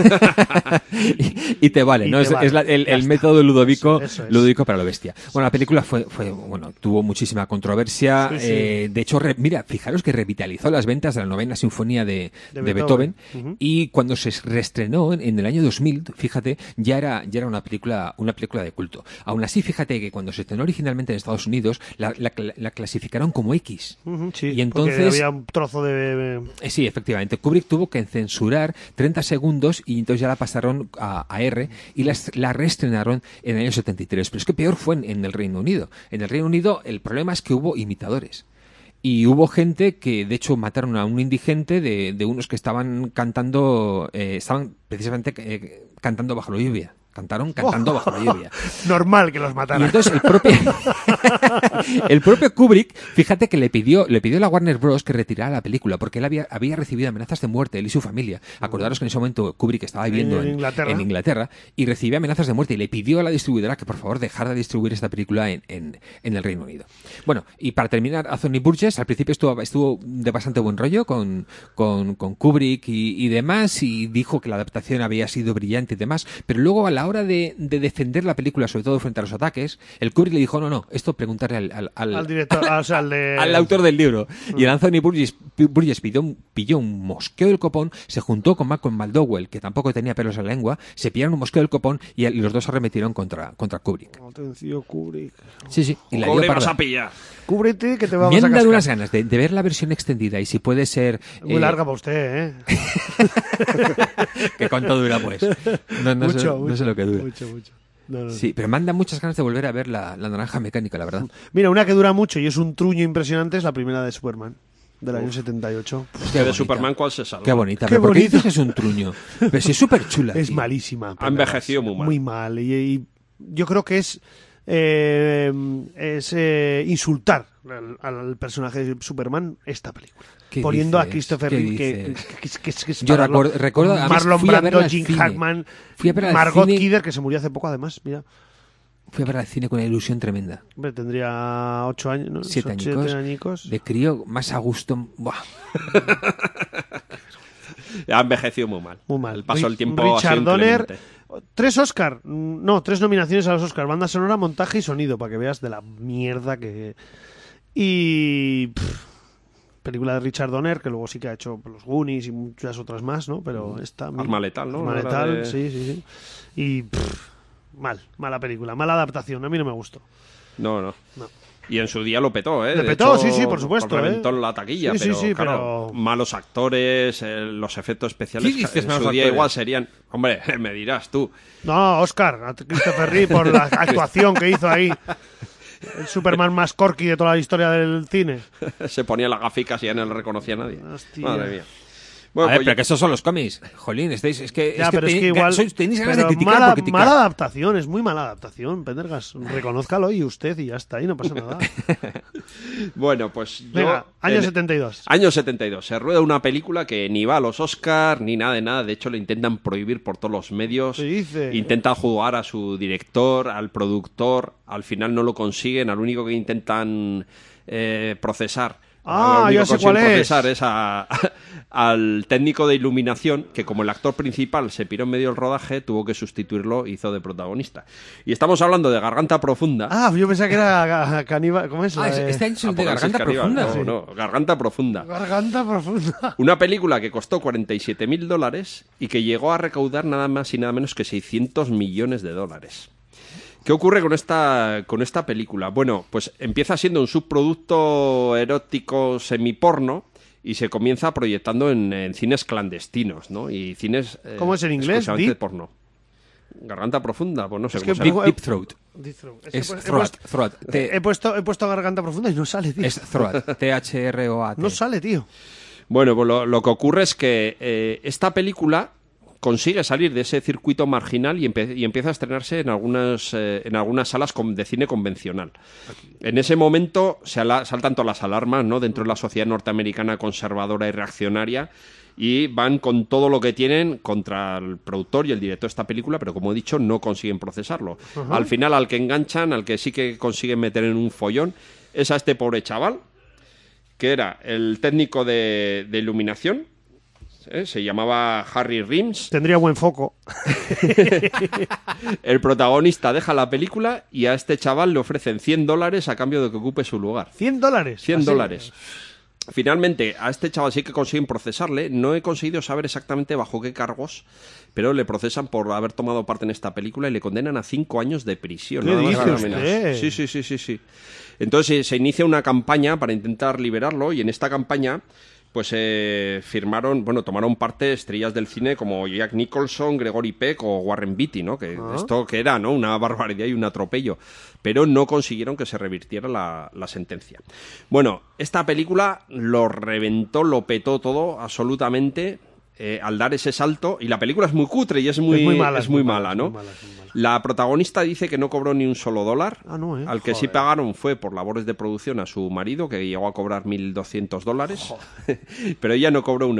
y te vale, Y ¿no? te Es vale. el Ya está. método Ludovico, Eso es. Ludovico para lo bestia. Bueno, la película tuvo muchísima controversia. Sí, sí. De hecho, mira, fijaros que revitalizó las ventas de la novena sinfonía de Beethoven. Ujú. Y cuando se reestrenó en el año 2000, fíjate, ya era una película de culto. Aún así, fíjate que cuando se estrenó originalmente en Estados Unidos, la clasificaron como X. Ujú, sí, Y entonces porque había un trozo de... Sí, efectivamente. Kubrick tuvo que censurar 30 segundos y entonces ya la pasaron a R y la reestrenaron en el año 73. Pero es que peor fue en el Reino Unido. En el Reino Unido el problema es que hubo imitadores. Y hubo gente que, de hecho, mataron a un indigente de unos que estaban cantando, cantando bajo la lluvia. Cantaron cantando bajo la lluvia. Normal que los Y mataran. entonces el propio Kubrick, fíjate que le pidió a la Warner Bros. Que retirara la película, porque él había recibido amenazas de muerte, él y su familia. Acordaros que en ese momento Kubrick estaba viviendo en Inglaterra y recibía amenazas de muerte y le pidió a la distribuidora que por favor dejara de distribuir esta película en el Reino Unido. Bueno, y para terminar, Anthony Burgess al principio estuvo de bastante buen rollo con Kubrick y demás, y dijo que la adaptación había sido brillante y demás, pero luego a la hora de defender la película, sobre todo frente a los ataques, el Kubrick le dijo, no, esto preguntarle al director, o sea, al autor del libro. Y el Anthony Burgess pilló un mosqueo del copón, se juntó con Malcolm McDowell, que tampoco tenía pelos en la lengua, se pillaron un mosqueo del copón y los dos se arremetieron contra Kubrick. Atención, Kubrick. Sí, y la dio Kubrick vas parda. a pillar. Cúbrete que te vamos Me a han cascar. dado unas ganas de ver la versión extendida y si puede ser... Muy larga para usted, ¿eh? ¿Qué cuánto dura, pues? No sé lo que dura. Mucho. No. Sí, pero me han dado muchas ganas de volver a ver la Naranja Mecánica, la verdad. Mira, una que dura mucho y es un truño impresionante es la primera de Superman, del año 78. Qué De bonita. Superman, ¿cuál se salva? Qué bonita. Qué ¿Pero por qué bonito. dices que es un truño? Pero si es súper chula. Es tío. malísima. Ha envejecido muy mal. Muy mal. Y yo creo que es insultar al personaje de Superman esta película. ¿Qué Poniendo dices? a Christopher ¿Qué Reeve, que dices? es Yo para darlo. recuerdo, además, Marlon fui a verla Brando, al Jim cine. Hackman, Fui a verla al Margot cine. Kidder, que se murió hace poco además, mira. Fui a ver al cine con una ilusión tremenda. Hombre, tendría 8 años, ¿no? 7 Siete añicos. De crío, más a gusto. Buah. Ha envejecido muy mal. Muy mal. El paso del tiempo ha Richard sido Donner, inclemente. 3 Oscar, no, 3 nominaciones a los Oscar, banda sonora, montaje y sonido, para que veas de la mierda que... Y... película de Richard Donner, que luego sí que ha hecho los Goonies y muchas otras más, ¿no? Pero esta... Arma Letal, ¿no? Arma Era Letal, de- sí. Y... mala película, mala adaptación, a mí no me gustó. No. No. Y en su día lo petó, ¿eh? Le De petó, hecho, sí, por supuesto, reventó ¿eh? la taquilla, Sí, pero, sí, claro, pero- malos actores, los efectos especiales ¿Qué dices, en su malos día actores? igual serían... Hombre, me dirás tú. No, Oscar, a Christopher Reeve por la actuación que hizo ahí. El Superman más corky de toda la historia del cine. Se ponía las gaficas y ya no le reconocía a nadie. Hostia. Madre mía. A Bueno, ver, pues pero que esos son los cómics. Jolín, Ya, pero es que igual... tenéis ganas de pero criticar mala, por criticar. mala adaptación, es muy mala adaptación, Pendergas. Reconózcalo y usted y ya está, y no pasa nada. Bueno, pues yo... Venga, año en- 72. Año 72. Se rueda una película que ni va a los Oscars ni nada de nada. De hecho, le intentan prohibir por todos los medios. ¿Qué dice? Intentan jugar a su director, al productor. Al final no lo consiguen. Al único que intentan procesar. Ah, al único ya que sé consiguen cuál es. procesar es al técnico de iluminación, que como el actor principal se piró en medio del rodaje, tuvo que sustituirlo e hizo de protagonista. Y estamos hablando de Garganta Profunda. Ah, yo pensaba que era caníbal. ¿Cómo es? Ah, La de- este año es el de Apocalipsis Garganta Caníbal. Profunda. No, Garganta Profunda. Garganta profunda. Una película que costó $47.000 y que llegó a recaudar nada más y nada menos que $600 millones. ¿Qué ocurre con esta película? Bueno, pues empieza siendo un subproducto erótico semiporno y se comienza proyectando en cines clandestinos, ¿no? Y cines ¿Cómo es en inglés? exclusivamente ¿Deep? porno. Garganta profunda, pues no sé Es cómo que se llama. Deep Throat. Es He throat. puesto- Throat. He puesto garganta profunda y no sale, tío. Es Throat. T-H-R-O-A-T. No sale, tío. Bueno, pues lo que ocurre es que esta película consigue salir de ese circuito marginal y empieza a estrenarse en algunas salas de cine convencional. En ese momento saltan todas las alarmas, ¿no? Dentro de la sociedad norteamericana conservadora y reaccionaria, y van con todo lo que tienen contra el productor y el director de esta película, pero como he dicho, no consiguen procesarlo. Al final, al que enganchan, al que sí que consiguen meter en un follón, es a este pobre chaval, que era el técnico de iluminación, se llamaba Harry Rims. Tendría buen foco. El protagonista deja la película y a este chaval le ofrecen $100 a cambio de que ocupe su lugar. ¿$100? $100. Finalmente, a este chaval sí que consiguen procesarle. No he conseguido saber exactamente bajo qué cargos, pero le procesan por haber tomado parte en esta película y le condenan a 5 años de prisión. ¿Qué dice usted? Sí. Entonces se inicia una campaña para intentar liberarlo, y en esta campaña pues tomaron parte estrellas del cine como Jack Nicholson, Gregory Peck o Warren Beatty, ¿no? Que esto que era, ¿no? Una barbaridad y un atropello, pero no consiguieron que se revirtiera la sentencia. Bueno, esta película lo reventó, lo petó todo absolutamente al dar ese salto, y la película es muy cutre y es muy mala, ¿no? La protagonista dice que no cobró ni un solo dólar. Al que sí pagaron fue por labores de producción a su marido, que llegó a cobrar $1.200, pero ella no cobró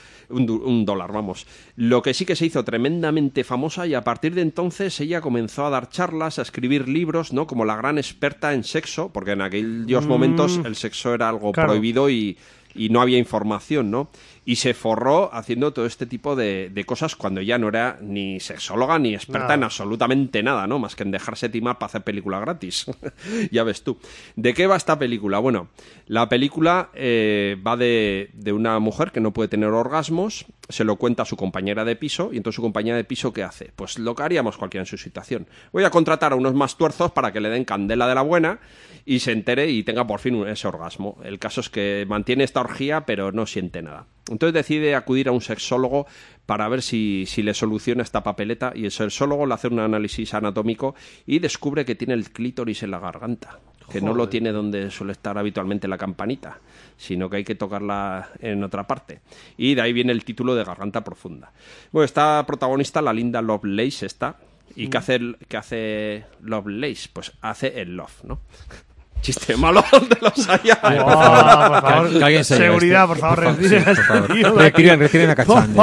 un dólar, vamos. Lo que sí que se hizo tremendamente famosa, y a partir de entonces ella comenzó a dar charlas, a escribir libros, ¿no? Como la gran experta en sexo, porque en aquellos momentos el sexo era algo prohibido y no había información, ¿no? Y se forró haciendo todo este tipo de cosas cuando ya no era ni sexóloga ni experta en absolutamente nada, ¿no? Más que en dejarse timar para hacer película gratis. Ya ves tú. ¿De qué va esta película? Bueno, la película va de una mujer que no puede tener orgasmos, se lo cuenta a su compañera de piso, y entonces su compañera de piso, ¿qué hace? Pues lo que haríamos cualquiera en su situación. Voy a contratar a unos más tuerzos para que le den candela de la buena y se entere y tenga por fin ese orgasmo. El caso es que mantiene esta orgía, pero no siente nada. Entonces decide acudir a un sexólogo para ver si le soluciona esta papeleta, y el sexólogo le hace un análisis anatómico y descubre que tiene el clítoris en la garganta, que no lo tiene donde suele estar habitualmente la campanita, sino que hay que tocarla en otra parte. Y de ahí viene el título de Garganta Profunda. Bueno, esta protagonista, la Linda Lovelace, ¿y qué hace Lovelace? Pues hace el love, ¿no? Chiste malo de los haya. Por favor. Que alguien se Seguridad, por favor, retiren a Cachán.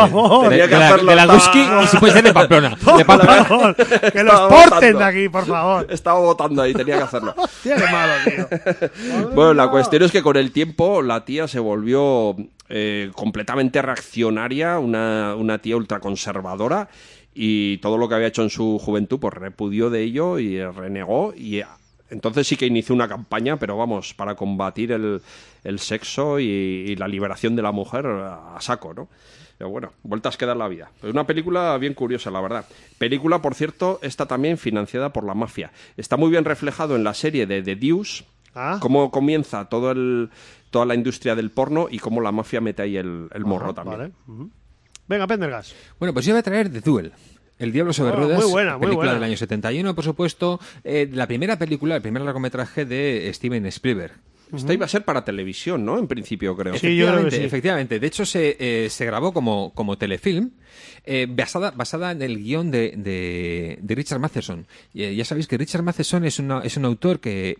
De la Guski, y si puede ser de Pamplona. Por favor, que los porten de aquí, por favor. Estaba votando ahí, tenía que hacerlo. Tía, qué malo, tío. Bueno, la cuestión es que con el tiempo la tía se volvió completamente reaccionaria, una tía ultraconservadora, y todo lo que había hecho en su juventud pues repudió de ello y renegó, y entonces sí que inició una campaña, pero vamos, para combatir el sexo y la liberación de la mujer a saco, ¿no? Pero bueno, vueltas que da la vida. Pues una película bien curiosa, la verdad. Película, por cierto, está también financiada por la mafia. Está muy bien reflejado en la serie de The Deuce, cómo comienza toda la industria del porno y cómo la mafia mete ahí el morro también. Vale. Venga, Pendergast. Bueno, pues yo voy a traer The Duel. El Diablo sobre ruedas, muy buena, película del año 71, por supuesto. La primera película, el primer largometraje de Steven Spielberg. Esta iba a ser para televisión, ¿no? En principio, creo. Sí, yo creo que sí. Efectivamente. De hecho, se grabó como telefilm, basada en el guión de Richard Matheson. Ya sabéis que Richard Matheson es un autor que...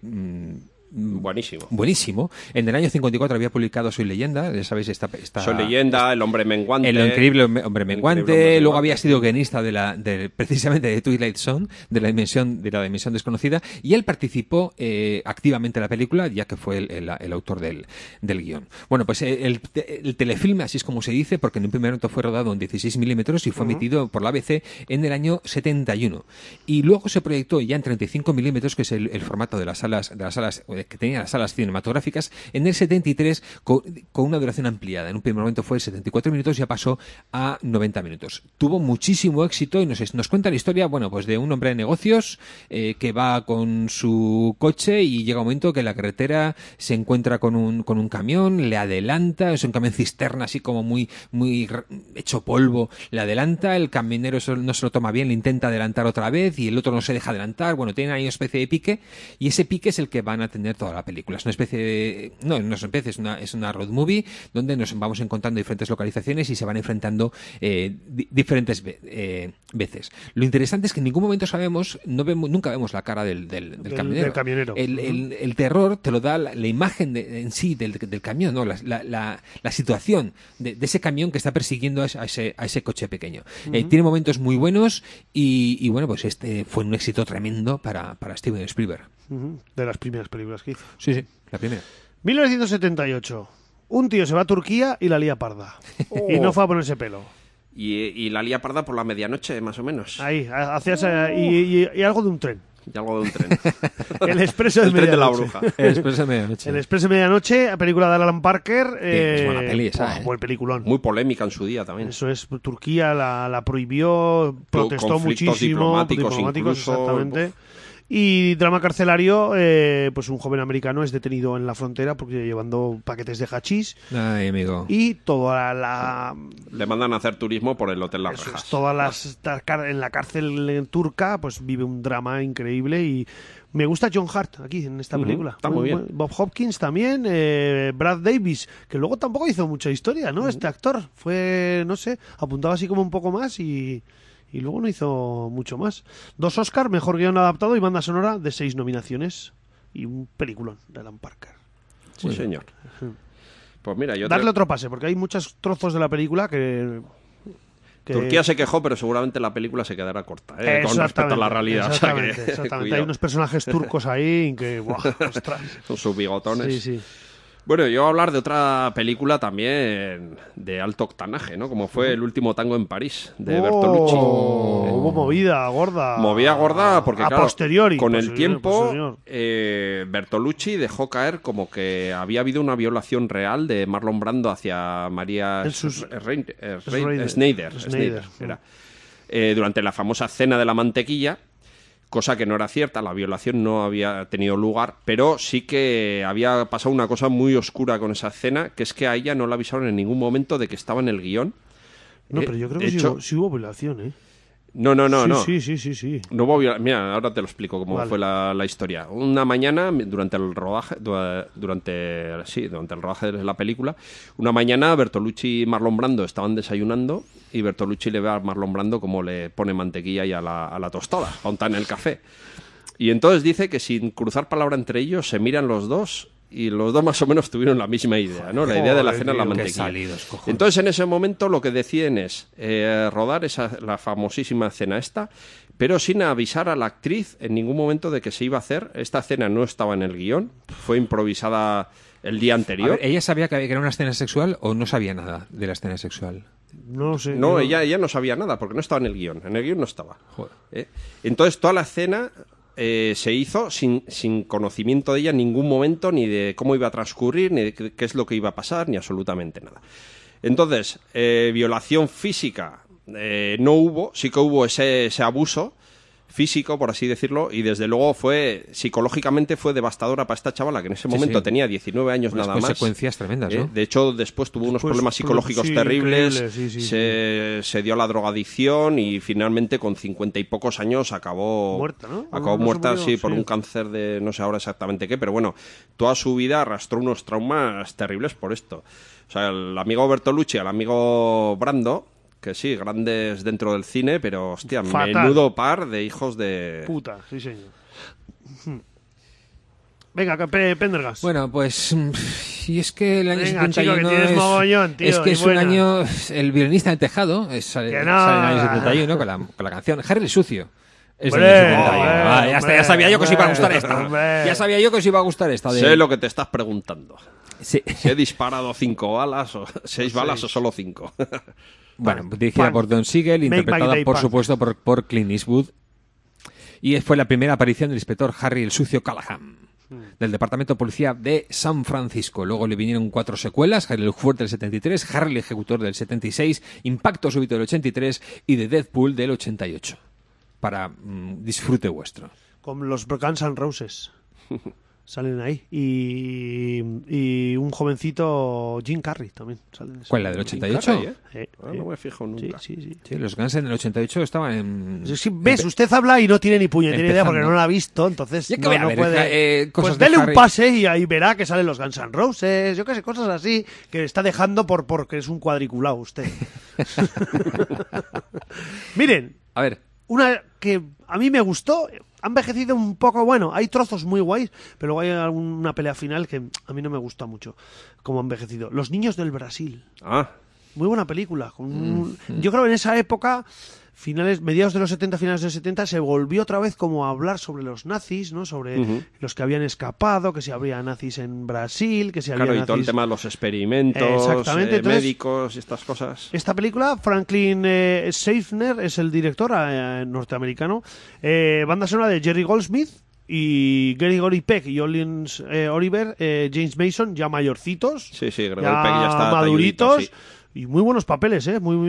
Buenísimo. En el año 54 había publicado Soy Leyenda, ya sabéis, Soy Leyenda, El Hombre Menguante. El increíble Hombre Menguante. Luego había sido guionista precisamente de Twilight Zone, de la dimensión desconocida, y él participó activamente en la película, ya que fue el autor del guión. Bueno, pues el telefilm, así es como se dice, porque en un primer momento fue rodado en 16 milímetros y fue emitido por la ABC en el año 71. Y luego se proyectó ya en 35 milímetros, que es el formato de las salas que tenían las salas cinematográficas, en el 73 con una duración ampliada. En un primer momento fue 74 minutos, ya pasó a 90 minutos. Tuvo muchísimo éxito y nos cuenta la historia, bueno, pues de un hombre de negocios que va con su coche y llega un momento que en la carretera se encuentra con un camión, le adelanta, es un camión cisterna así como muy hecho polvo, le adelanta, el camionero no se lo toma bien, le intenta adelantar otra vez y el otro no se deja adelantar, bueno, tienen ahí una especie de pique, y ese pique es el que van a tener toda la película. Es una especie de... No es una especie, es una road movie donde nos vamos encontrando diferentes localizaciones y se van enfrentando diferentes veces. Lo interesante es que en ningún momento nunca vemos la cara del camionero. El terror te lo da la imagen en sí del camión, ¿no? La situación de ese camión que está persiguiendo a ese coche pequeño. Tiene momentos muy buenos y bueno, pues este fue un éxito tremendo para Steven Spielberg. De las primeras películas que hizo. Sí, la primera. 1978. Un tío se va a Turquía y la lía parda. Y no fue a ponerse pelo. Y la lía parda por la medianoche, más o menos. Ahí, y algo de un tren. Y algo de un tren. El Expreso de El tren de la Medianoche. bruja. El Expreso de Medianoche. El Expreso de Medianoche, película de Alan Parker. Es buena peli esa, buen peliculón. Muy polémica en su día también. Eso es, Turquía la prohibió, protestó conflictos muchísimo. diplomáticos incluso. Exactamente. Y drama carcelario, pues un joven americano es detenido en la frontera porque llevando paquetes de hachís. Ay, amigo. Y toda la Le mandan a hacer turismo por el Hotel Las eso Rejas. es, en la cárcel turca, pues vive un drama increíble. Y me gusta John Hart aquí en esta película. Está muy bien. Bob Hopkins también, Brad Davis, que luego tampoco hizo mucha historia, ¿no? Este actor fue, no sé, apuntaba así como un poco más y luego no hizo mucho más. 2 Oscar, mejor guión adaptado y banda sonora de 6 nominaciones. Y un peliculón de Alan Parker. Sí, señor. Pues mira, Darle otro pase, porque hay muchos trozos de la película que Turquía se quejó, pero seguramente la película se quedará corta, con respecto a la realidad. Exactamente, O sea que, exactamente. cuidado. Hay unos personajes turcos ahí que, ¡buah! ¡Ostras! Con sus bigotones. Sí, sí. Bueno, yo voy a hablar de otra película también de alto octanaje, ¿no? Como fue El último tango en París, de Bertolucci. Hubo movida gorda. Movida gorda porque, a claro, posteriori. con el Posteriori, tiempo, posterior. Bertolucci dejó caer como que había habido una violación real de Marlon Brando hacia María Schneider. Era. Durante la famosa cena de la mantequilla, cosa que no era cierta, la violación no había tenido lugar, pero sí que había pasado una cosa muy oscura con esa escena, que es que a ella no la avisaron en ningún momento de que estaba en el guión. No, pero yo creo que sí hubo violación, ¿eh? No. Sí. No hubo Mira, ahora te lo explico cómo fue la historia. Una mañana, durante el rodaje de la película, una mañana Bertolucci y Marlon Brando estaban desayunando y Bertolucci le ve a Marlon Brando cómo le pone mantequilla y a la tostada, untada en el café. Y entonces dice que sin cruzar palabra entre ellos se miran los dos y los dos más o menos tuvieron la misma idea, ¿no? La idea de la cena en la mantequilla. Entonces en ese momento lo que deciden es rodar la famosísima cena esta, pero sin avisar a la actriz en ningún momento de que se iba a hacer. Esta cena no estaba en el guión, fue improvisada el día anterior. A ver, ¿ella sabía que era una escena sexual o no sabía nada de la escena sexual? No sé. No, ella no sabía nada porque no estaba en el guión. En el guión no estaba. Joder. Entonces toda la escena se hizo sin conocimiento de ella en ningún momento, ni de cómo iba a transcurrir, ni de qué es lo que iba a pasar, ni absolutamente nada. Entonces, violación física no hubo, sí que hubo ese abuso físico, por así decirlo, y desde luego psicológicamente fue devastadora para esta chavala, que en ese momento tenía 19 años nada más. Consecuencias tremendas, ¿no? De hecho, después tuvo unos problemas psicológicos terribles, se dio a la drogadicción y finalmente con 50 y pocos años acabó muerta, ¿no? Acabó muerta, por un cáncer de no sé ahora exactamente qué, pero bueno, toda su vida arrastró unos traumas terribles por esto. O sea, el amigo Bertolucci, el amigo Brando, que sí, grandes dentro del cine, pero, hostia, menudo par de hijos de... Puta, sí, señor. Venga, Pendergast. Bueno, pues... Y es que el año 71 chico, que tienes mogollón, tío, es que es buena. un año... El violinista del tejado sale en el año 71 con la canción Harry el Sucio. Es del año 71. Ya sabía yo que os iba a gustar esta. Ya sabía yo que os iba a gustar esta. Sé lo que te estás preguntando. Sí. Si he disparado 5 balas, o 6 balas o solo 5. Bueno, dirigida por Don Siegel, interpretada por supuesto por Clint Eastwood. Y fue la primera aparición del inspector Harry el Sucio Callahan, del Departamento de Policía de San Francisco. Luego le vinieron 4 secuelas: Harry el Fuerte del 73, Harry el Ejecutor del 76, Impacto Súbito del 83 y The Deadpool del 88. Para disfrute vuestro. Con los Guns N' Roses. Salen ahí. Y un jovencito, Jim Carrey, también. Salen. ¿Cuál, la del 88? Carrey, no me fijo nunca. Sí. Los Guns en el 88 estaban en... Sí, ves, usted habla y no tiene ni puñetera idea porque no la ha visto, entonces no puede... Pues dele un pase y ahí verá que salen los Guns N' Roses, yo qué sé, cosas así que está dejando porque es un cuadriculado usted. Miren, a ver, una que a mí me gustó... Ha envejecido un poco, bueno, hay trozos muy guays, pero luego hay alguna pelea final que a mí no me gusta mucho cómo ha envejecido. Los niños del Brasil. Ah. Muy buena película. Yo creo que en esa época mediados de los 70, finales de los 70, se volvió otra vez como a hablar sobre los nazis, ¿no? Sobre los que habían escapado, que si habría nazis en Brasil, que si había nazis... y todo el tema de los experimentos Entonces, médicos y estas cosas. Esta película, Franklin Schaffner es el director norteamericano, banda sonora de Jerry Goldsmith y Gregory Peck y Olins Oliver, James Mason, ya mayorcitos, Sí, Gregory Peck ya está maduritos, talludito, sí. Y muy buenos papeles,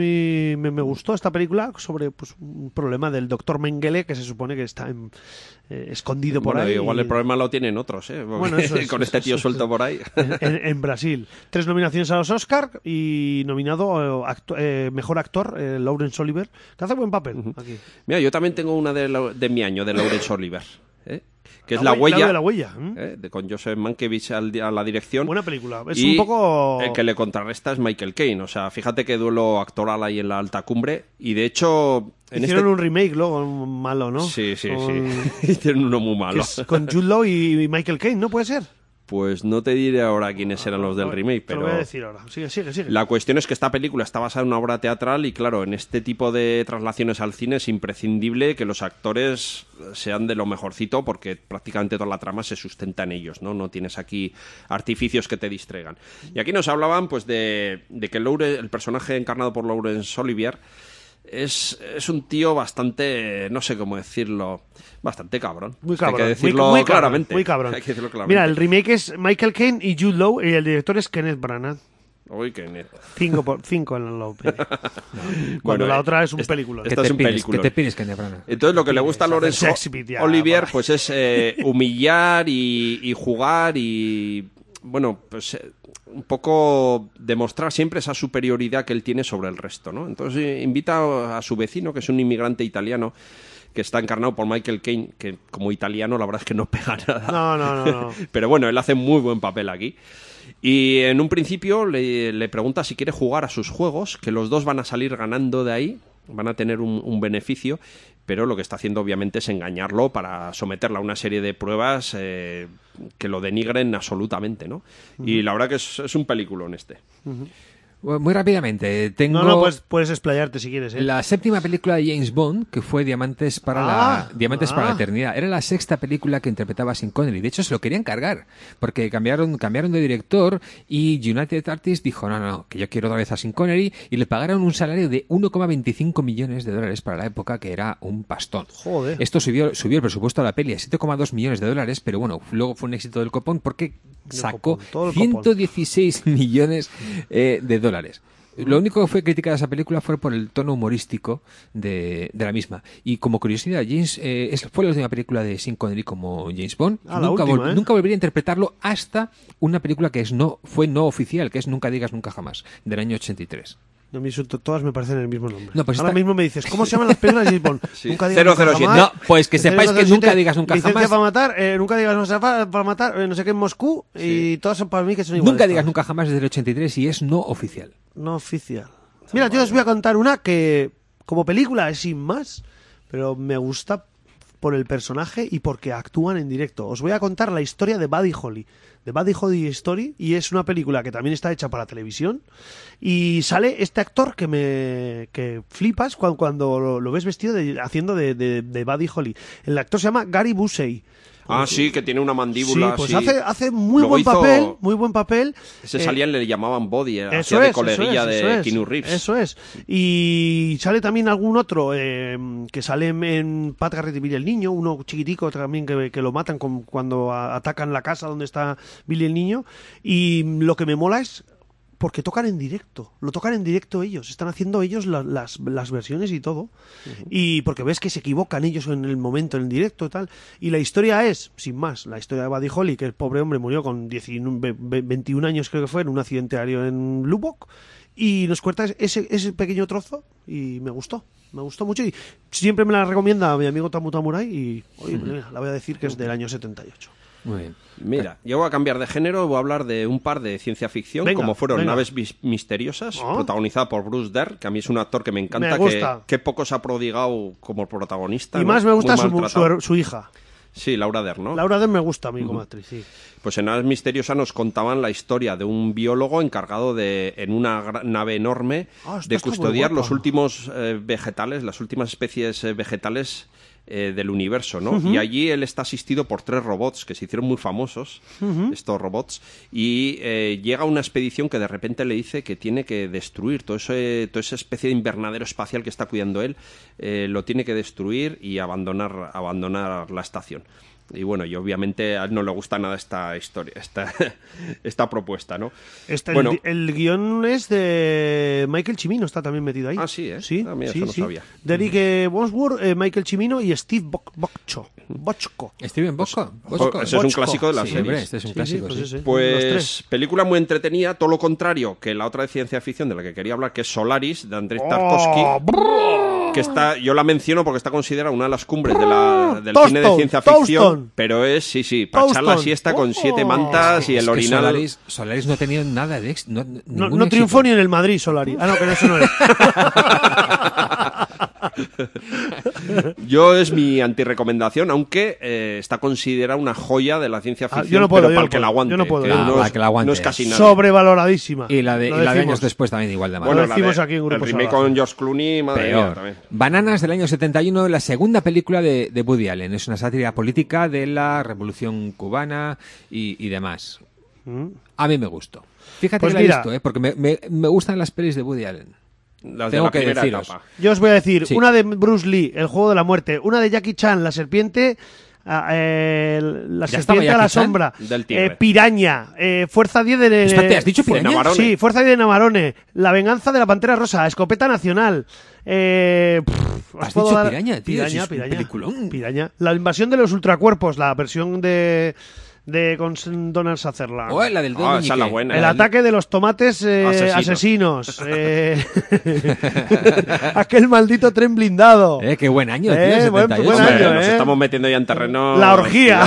me gustó esta película sobre pues, un problema del doctor Mengele que se supone que está escondido por ahí. Igual el problema lo tienen otros, Bueno, con este tío suelto por ahí. En Brasil. 3 nominaciones a los Oscar y nominado mejor actor Laurence Olivier, que hace buen papel aquí. Mira, yo también tengo una de mi año, de Laurence Olivier, que es La Huella, La Huella. con Joseph Mankiewicz a la dirección. Buena película. Es y un poco... el que le contrarresta es Michael Caine. O sea, fíjate qué duelo actoral hay en la alta cumbre. Y de hecho... Hicieron un remake luego malo, ¿no? Sí. Hicieron uno muy malo. Con Jude Law y Michael Caine, ¿no puede ser? Pues no te diré ahora quiénes eran los del remake, pero... Te lo voy a decir ahora. Sigue. La cuestión es que esta película está basada en una obra teatral y, claro, en este tipo de traslaciones al cine es imprescindible que los actores sean de lo mejorcito porque prácticamente toda la trama se sustenta en ellos, ¿no? No tienes aquí artificios que te distraigan. Y aquí nos hablaban, pues, de que el personaje encarnado por Laurence Olivier es un tío bastante, no sé cómo decirlo, bastante cabrón. Muy cabrón. Hay que decirlo muy claramente. Muy cabrón. Hay que decirlo claramente. Mira, el remake es Michael Caine y Jude Law y el director es Kenneth Branagh. Uy, qué net. 5 en la OPE. Cuando Bueno, la otra es un película. Esta es un película. ¿Qué te pides, Kenneth Branagh? Entonces lo que le gusta a Laurence Olivier pues es humillar y jugar y bueno, pues un poco demostrar siempre esa superioridad que él tiene sobre el resto, ¿no? Entonces invita a su vecino, que es un inmigrante italiano, que está encarnado por Michael Caine, que como italiano la verdad es que no pega nada. No. Pero bueno, él hace muy buen papel aquí. Y en un principio le pregunta si quiere jugar a sus juegos, que los dos van a salir ganando de ahí, van a tener un beneficio, pero lo que está haciendo obviamente es engañarlo para someterlo a una serie de pruebas que lo denigren absolutamente, ¿no? Y la verdad que es un peliculón este. Muy rápidamente, tengo... No, puedes explayarte si quieres, ¿eh? La 7ª película de James Bond, que fue Diamantes para la Eternidad. Era la 6ª película que interpretaba Sean Connery. De hecho, se lo querían cargar, porque cambiaron de director y United Artists dijo, no, que yo quiero otra vez a Sean Connery, y le pagaron un salario de $1,25 millones para la época, que era un pastón. Joder. Esto subió el presupuesto de la peli a $7,2 millones, pero bueno, luego fue un éxito del copón porque sacó 116 millones de dólares. Lo único que fue criticada esa película fue por el tono humorístico de la misma. Y como curiosidad, fue la última película de Sean Connery como James Bond. Nunca volvería a interpretarlo hasta una película que fue no oficial, que es Nunca digas nunca jamás, del año 83. No, todas me parecen el mismo nombre. No, pues ahora mismo me dices, ¿cómo se llaman las películas de James Bond? Sí. Nunca digas nunca 007. jamás. No, pues que sepáis que 007, Nunca digas nunca Licencia jamás. para matar, Nunca digas nunca para matar, no sé qué en Moscú, y todas son para mí que son iguales. Nunca digas nunca jamás es del 83 y es no oficial. No oficial. Mira, yo os voy a contar una que como película es sin más, pero me gusta por el personaje y porque actúan en directo. Os voy a contar la historia de Buddy Holly. De Buddy Holly Story, y es una película que también está hecha para televisión y sale este actor que flipas cuando lo ves vestido haciendo de Buddy Holly. El actor se llama Gary Busey. Sí, que tiene una mandíbula. Sí, pues así. hace muy buen papel. Ese salía, le llamaban Body, Eso hacía de es, coleguilla eso de es, Keanu Reeves. Eso es. Y sale también algún otro que sale en Pat Garrett y Billy el Niño, uno chiquitico también que lo matan cuando atacan la casa donde está Billy el Niño. Y lo que me mola es porque tocan en directo, lo tocan en directo ellos, están haciendo ellos las versiones y todo, y porque ves que se equivocan ellos en el momento, en el directo y tal, y la historia es, sin más, la historia de Buddy Holly, que el pobre hombre murió con 21 años creo que fue, en un accidente aéreo en Lubbock, y nos cuenta ese pequeño trozo, y me gustó mucho, y siempre me la recomienda mi amigo Tamu Tamurai, y oye, mira, la voy a decir que es del año 78. Muy bien. Mira, yo voy a cambiar de género, voy a hablar de un par de ciencia ficción, como fueron Naves Misteriosas, protagonizada por Bruce Dern, que a mí es un actor que me encanta, me gusta. que poco se ha prodigado como protagonista. Y ¿no? más me gusta su su hija. Sí, Laura Dern, ¿no? Laura Dern me gusta a mí como actriz, sí. Pues en Naves Misteriosas nos contaban la historia de un biólogo encargado de, en una nave enorme, de custodiar los últimos vegetales, las últimas especies vegetales del universo, ¿no? Y allí él está asistido por 3 robots que se hicieron muy famosos, estos robots, y llega una expedición que de repente le dice que tiene que destruir toda esa especie de invernadero espacial que está cuidando él, lo tiene que destruir y abandonar la estación. Y bueno, y obviamente a él no le gusta nada esta historia, esta propuesta, ¿no? Bueno, el guión es de Michael Cimino, está también metido ahí. Ah, sí, ¿eh? Sí, mira, eso no sabía. Derek Bosworth, Michael Cimino y Steve Bochco. ¿Steven Bochco? Ese es un clásico de la serie. Hombre, este es un clásico, sí. Pues película muy entretenida, todo lo contrario que la otra de ciencia ficción de la que quería hablar, que es Solaris, de Andrei Tarkovsky, que está, yo la menciono porque está considerada una de las cumbres del cine de ciencia ficción, pero es, sí, para echar la siesta con 7 mantas y el orinal. Solaris no ha tenido nada de éxito. No triunfó ni en el Madrid, Solaris. Ah, no, pero eso no es. Yo es mi antirrecomendación, aunque está considerada una joya de la ciencia ficción. Yo no puedo, pero para el que la aguante. Yo no puedo. No es casi nada. Sobrevaloradísima. Y la de años después también igual de mal. Bueno, lo decimos aquí en Grupo el remake con George Clooney, madre mía, también. Bananas del año 71, la segunda película de Woody Allen. Es una sátira política de la Revolución Cubana y demás. A mí me gustó. Fíjate pues que la he visto, porque me gustan las pelis de Woody Allen. Tengo que deciros. Etapa. Yo os voy a decir, una de Bruce Lee, El juego de la muerte, una de Jackie Chan, La serpiente, la serpiente a la sombra, del tigre. Piraña, Fuerza 10 de... Espérate, ¿has dicho Piraña? Sí, Fuerza 10 de Navarone, La venganza de la Pantera Rosa, Escopeta Nacional. ¿Has dicho Piraña, tío? Piraña, es un peliculón. Piraña. La invasión de los ultracuerpos, la versión de con Donald Sutherland. La del esa es la buena. El ataque de los tomates asesinos. Aquel maldito tren blindado. Qué buen año, tío. Buen año, nos estamos metiendo ya en terreno. La orgía.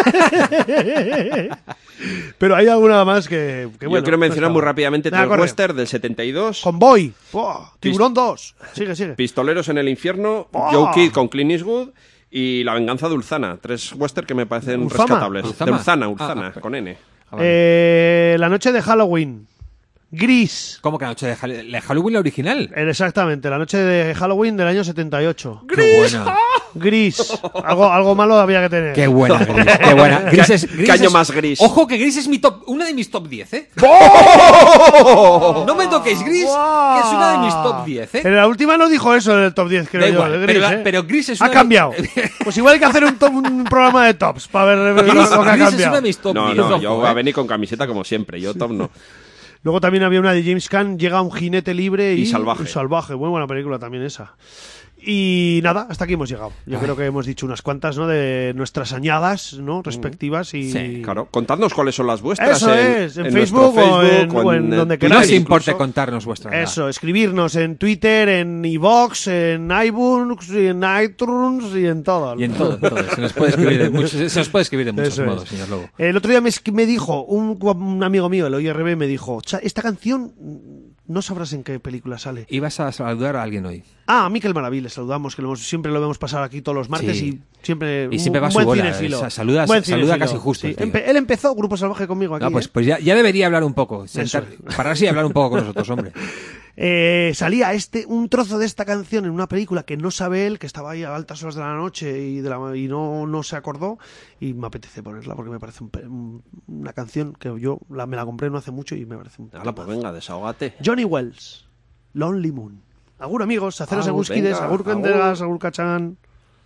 Pero hay alguna más que bueno, yo quiero mencionar muy rápidamente tres western del 72. Convoy. Tiburón 2. Sigue. Pistoleros en el infierno. Joe Kidd con Clint Eastwood. Y La venganza de Ulzana. 3 western que me parecen rescatables. De Ulzana, con N. La noche de Halloween. Gris. ¿Cómo que la noche de Halloween, la original? Exactamente, la noche de Halloween del año 78. ¡Gris! Gris. Algo malo había que tener. Qué buena, Gris. Qué buena. ¿Qué año más Gris? Ojo que Gris es una de mis top 10, ¿eh? ¡Oh! No me toquéis Gris, que es una de mis top 10, ¿eh? En la última no dijo eso en el top 10, creo da yo. Igual, Gris, pero Gris es ha cambiado. Pues igual hay que hacer un programa de tops para ver Gris, lo que ha cambiado. Gris es una de mis top 10. No, yo voy a venir con camiseta como siempre. Yo top no. Luego también había una de James Caan, llega un jinete libre y salvaje. Muy buena película también esa. Y nada, hasta aquí hemos llegado. Yo creo que hemos dicho unas cuantas, ¿no? De nuestras añadas, ¿no? Respectivas y... Sí, claro. Contadnos cuáles son las vuestras. Eso en Facebook o en donde queráis. No os importe contarnos vuestras. Eso, escribirnos en Twitter, en iVoox, en iBooks, en iTunes y en todo. Y en todo. Se nos puede escribir de muchos modos, señor Lobo. El otro día me dijo, un amigo mío, el OIRB, me dijo, esta canción... No sabrás en qué película sale. Ibas a saludar a alguien hoy. A Miquel Maraví le saludamos, que siempre lo vemos pasar aquí todos los martes y siempre va un su buen bola. cinefilo. Saluda casi justo. Sí. Él empezó Grupo Salvaje conmigo aquí. Pues ya debería hablar un poco. Pararse y hablar un poco con nosotros, hombre. Salía un trozo de esta canción en una película que no sabe él, que estaba ahí a altas horas de la noche y no se acordó, y me apetece ponerla porque me parece una canción que yo me la compré no hace mucho y me parece un pues venga, desahógate. Johnny Wells, Lonely Moon. Agur, amigos, haceros egusquides, agur kendegas, agur kachan.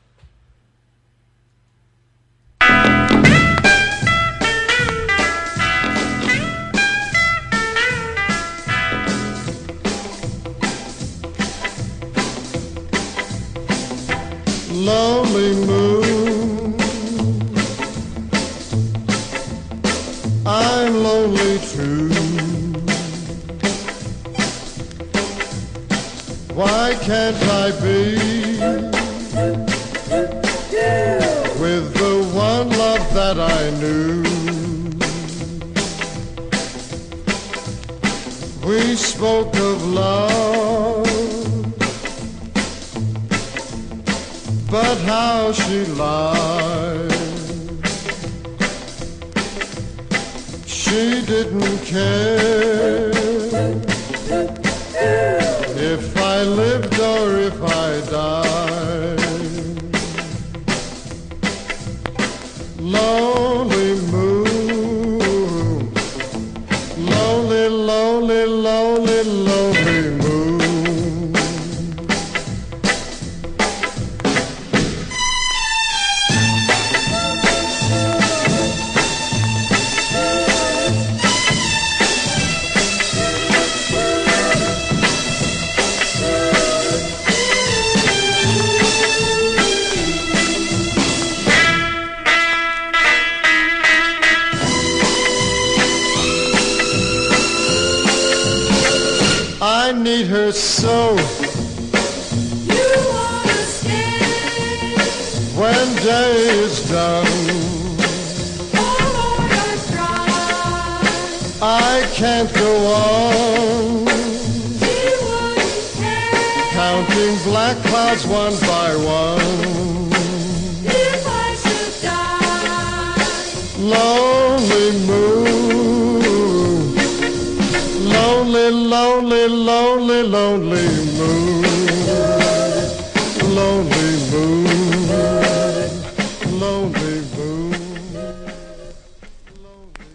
Lonely moon, I'm lonely too. Why can't I be with the one love that I knew? We spoke of love, but how she lied. she didn't care if I lived or if I died. Lonely moon, lonely, lonely, lonely, lonely moon. I need her so. You wanna stay. When day is done, Oh Lord, I've tried. I can't go on She wouldn't care counting black clouds one by one. if I should die. Lonely moon, lonely, lonely, lonely, lonely moon, lonely moon.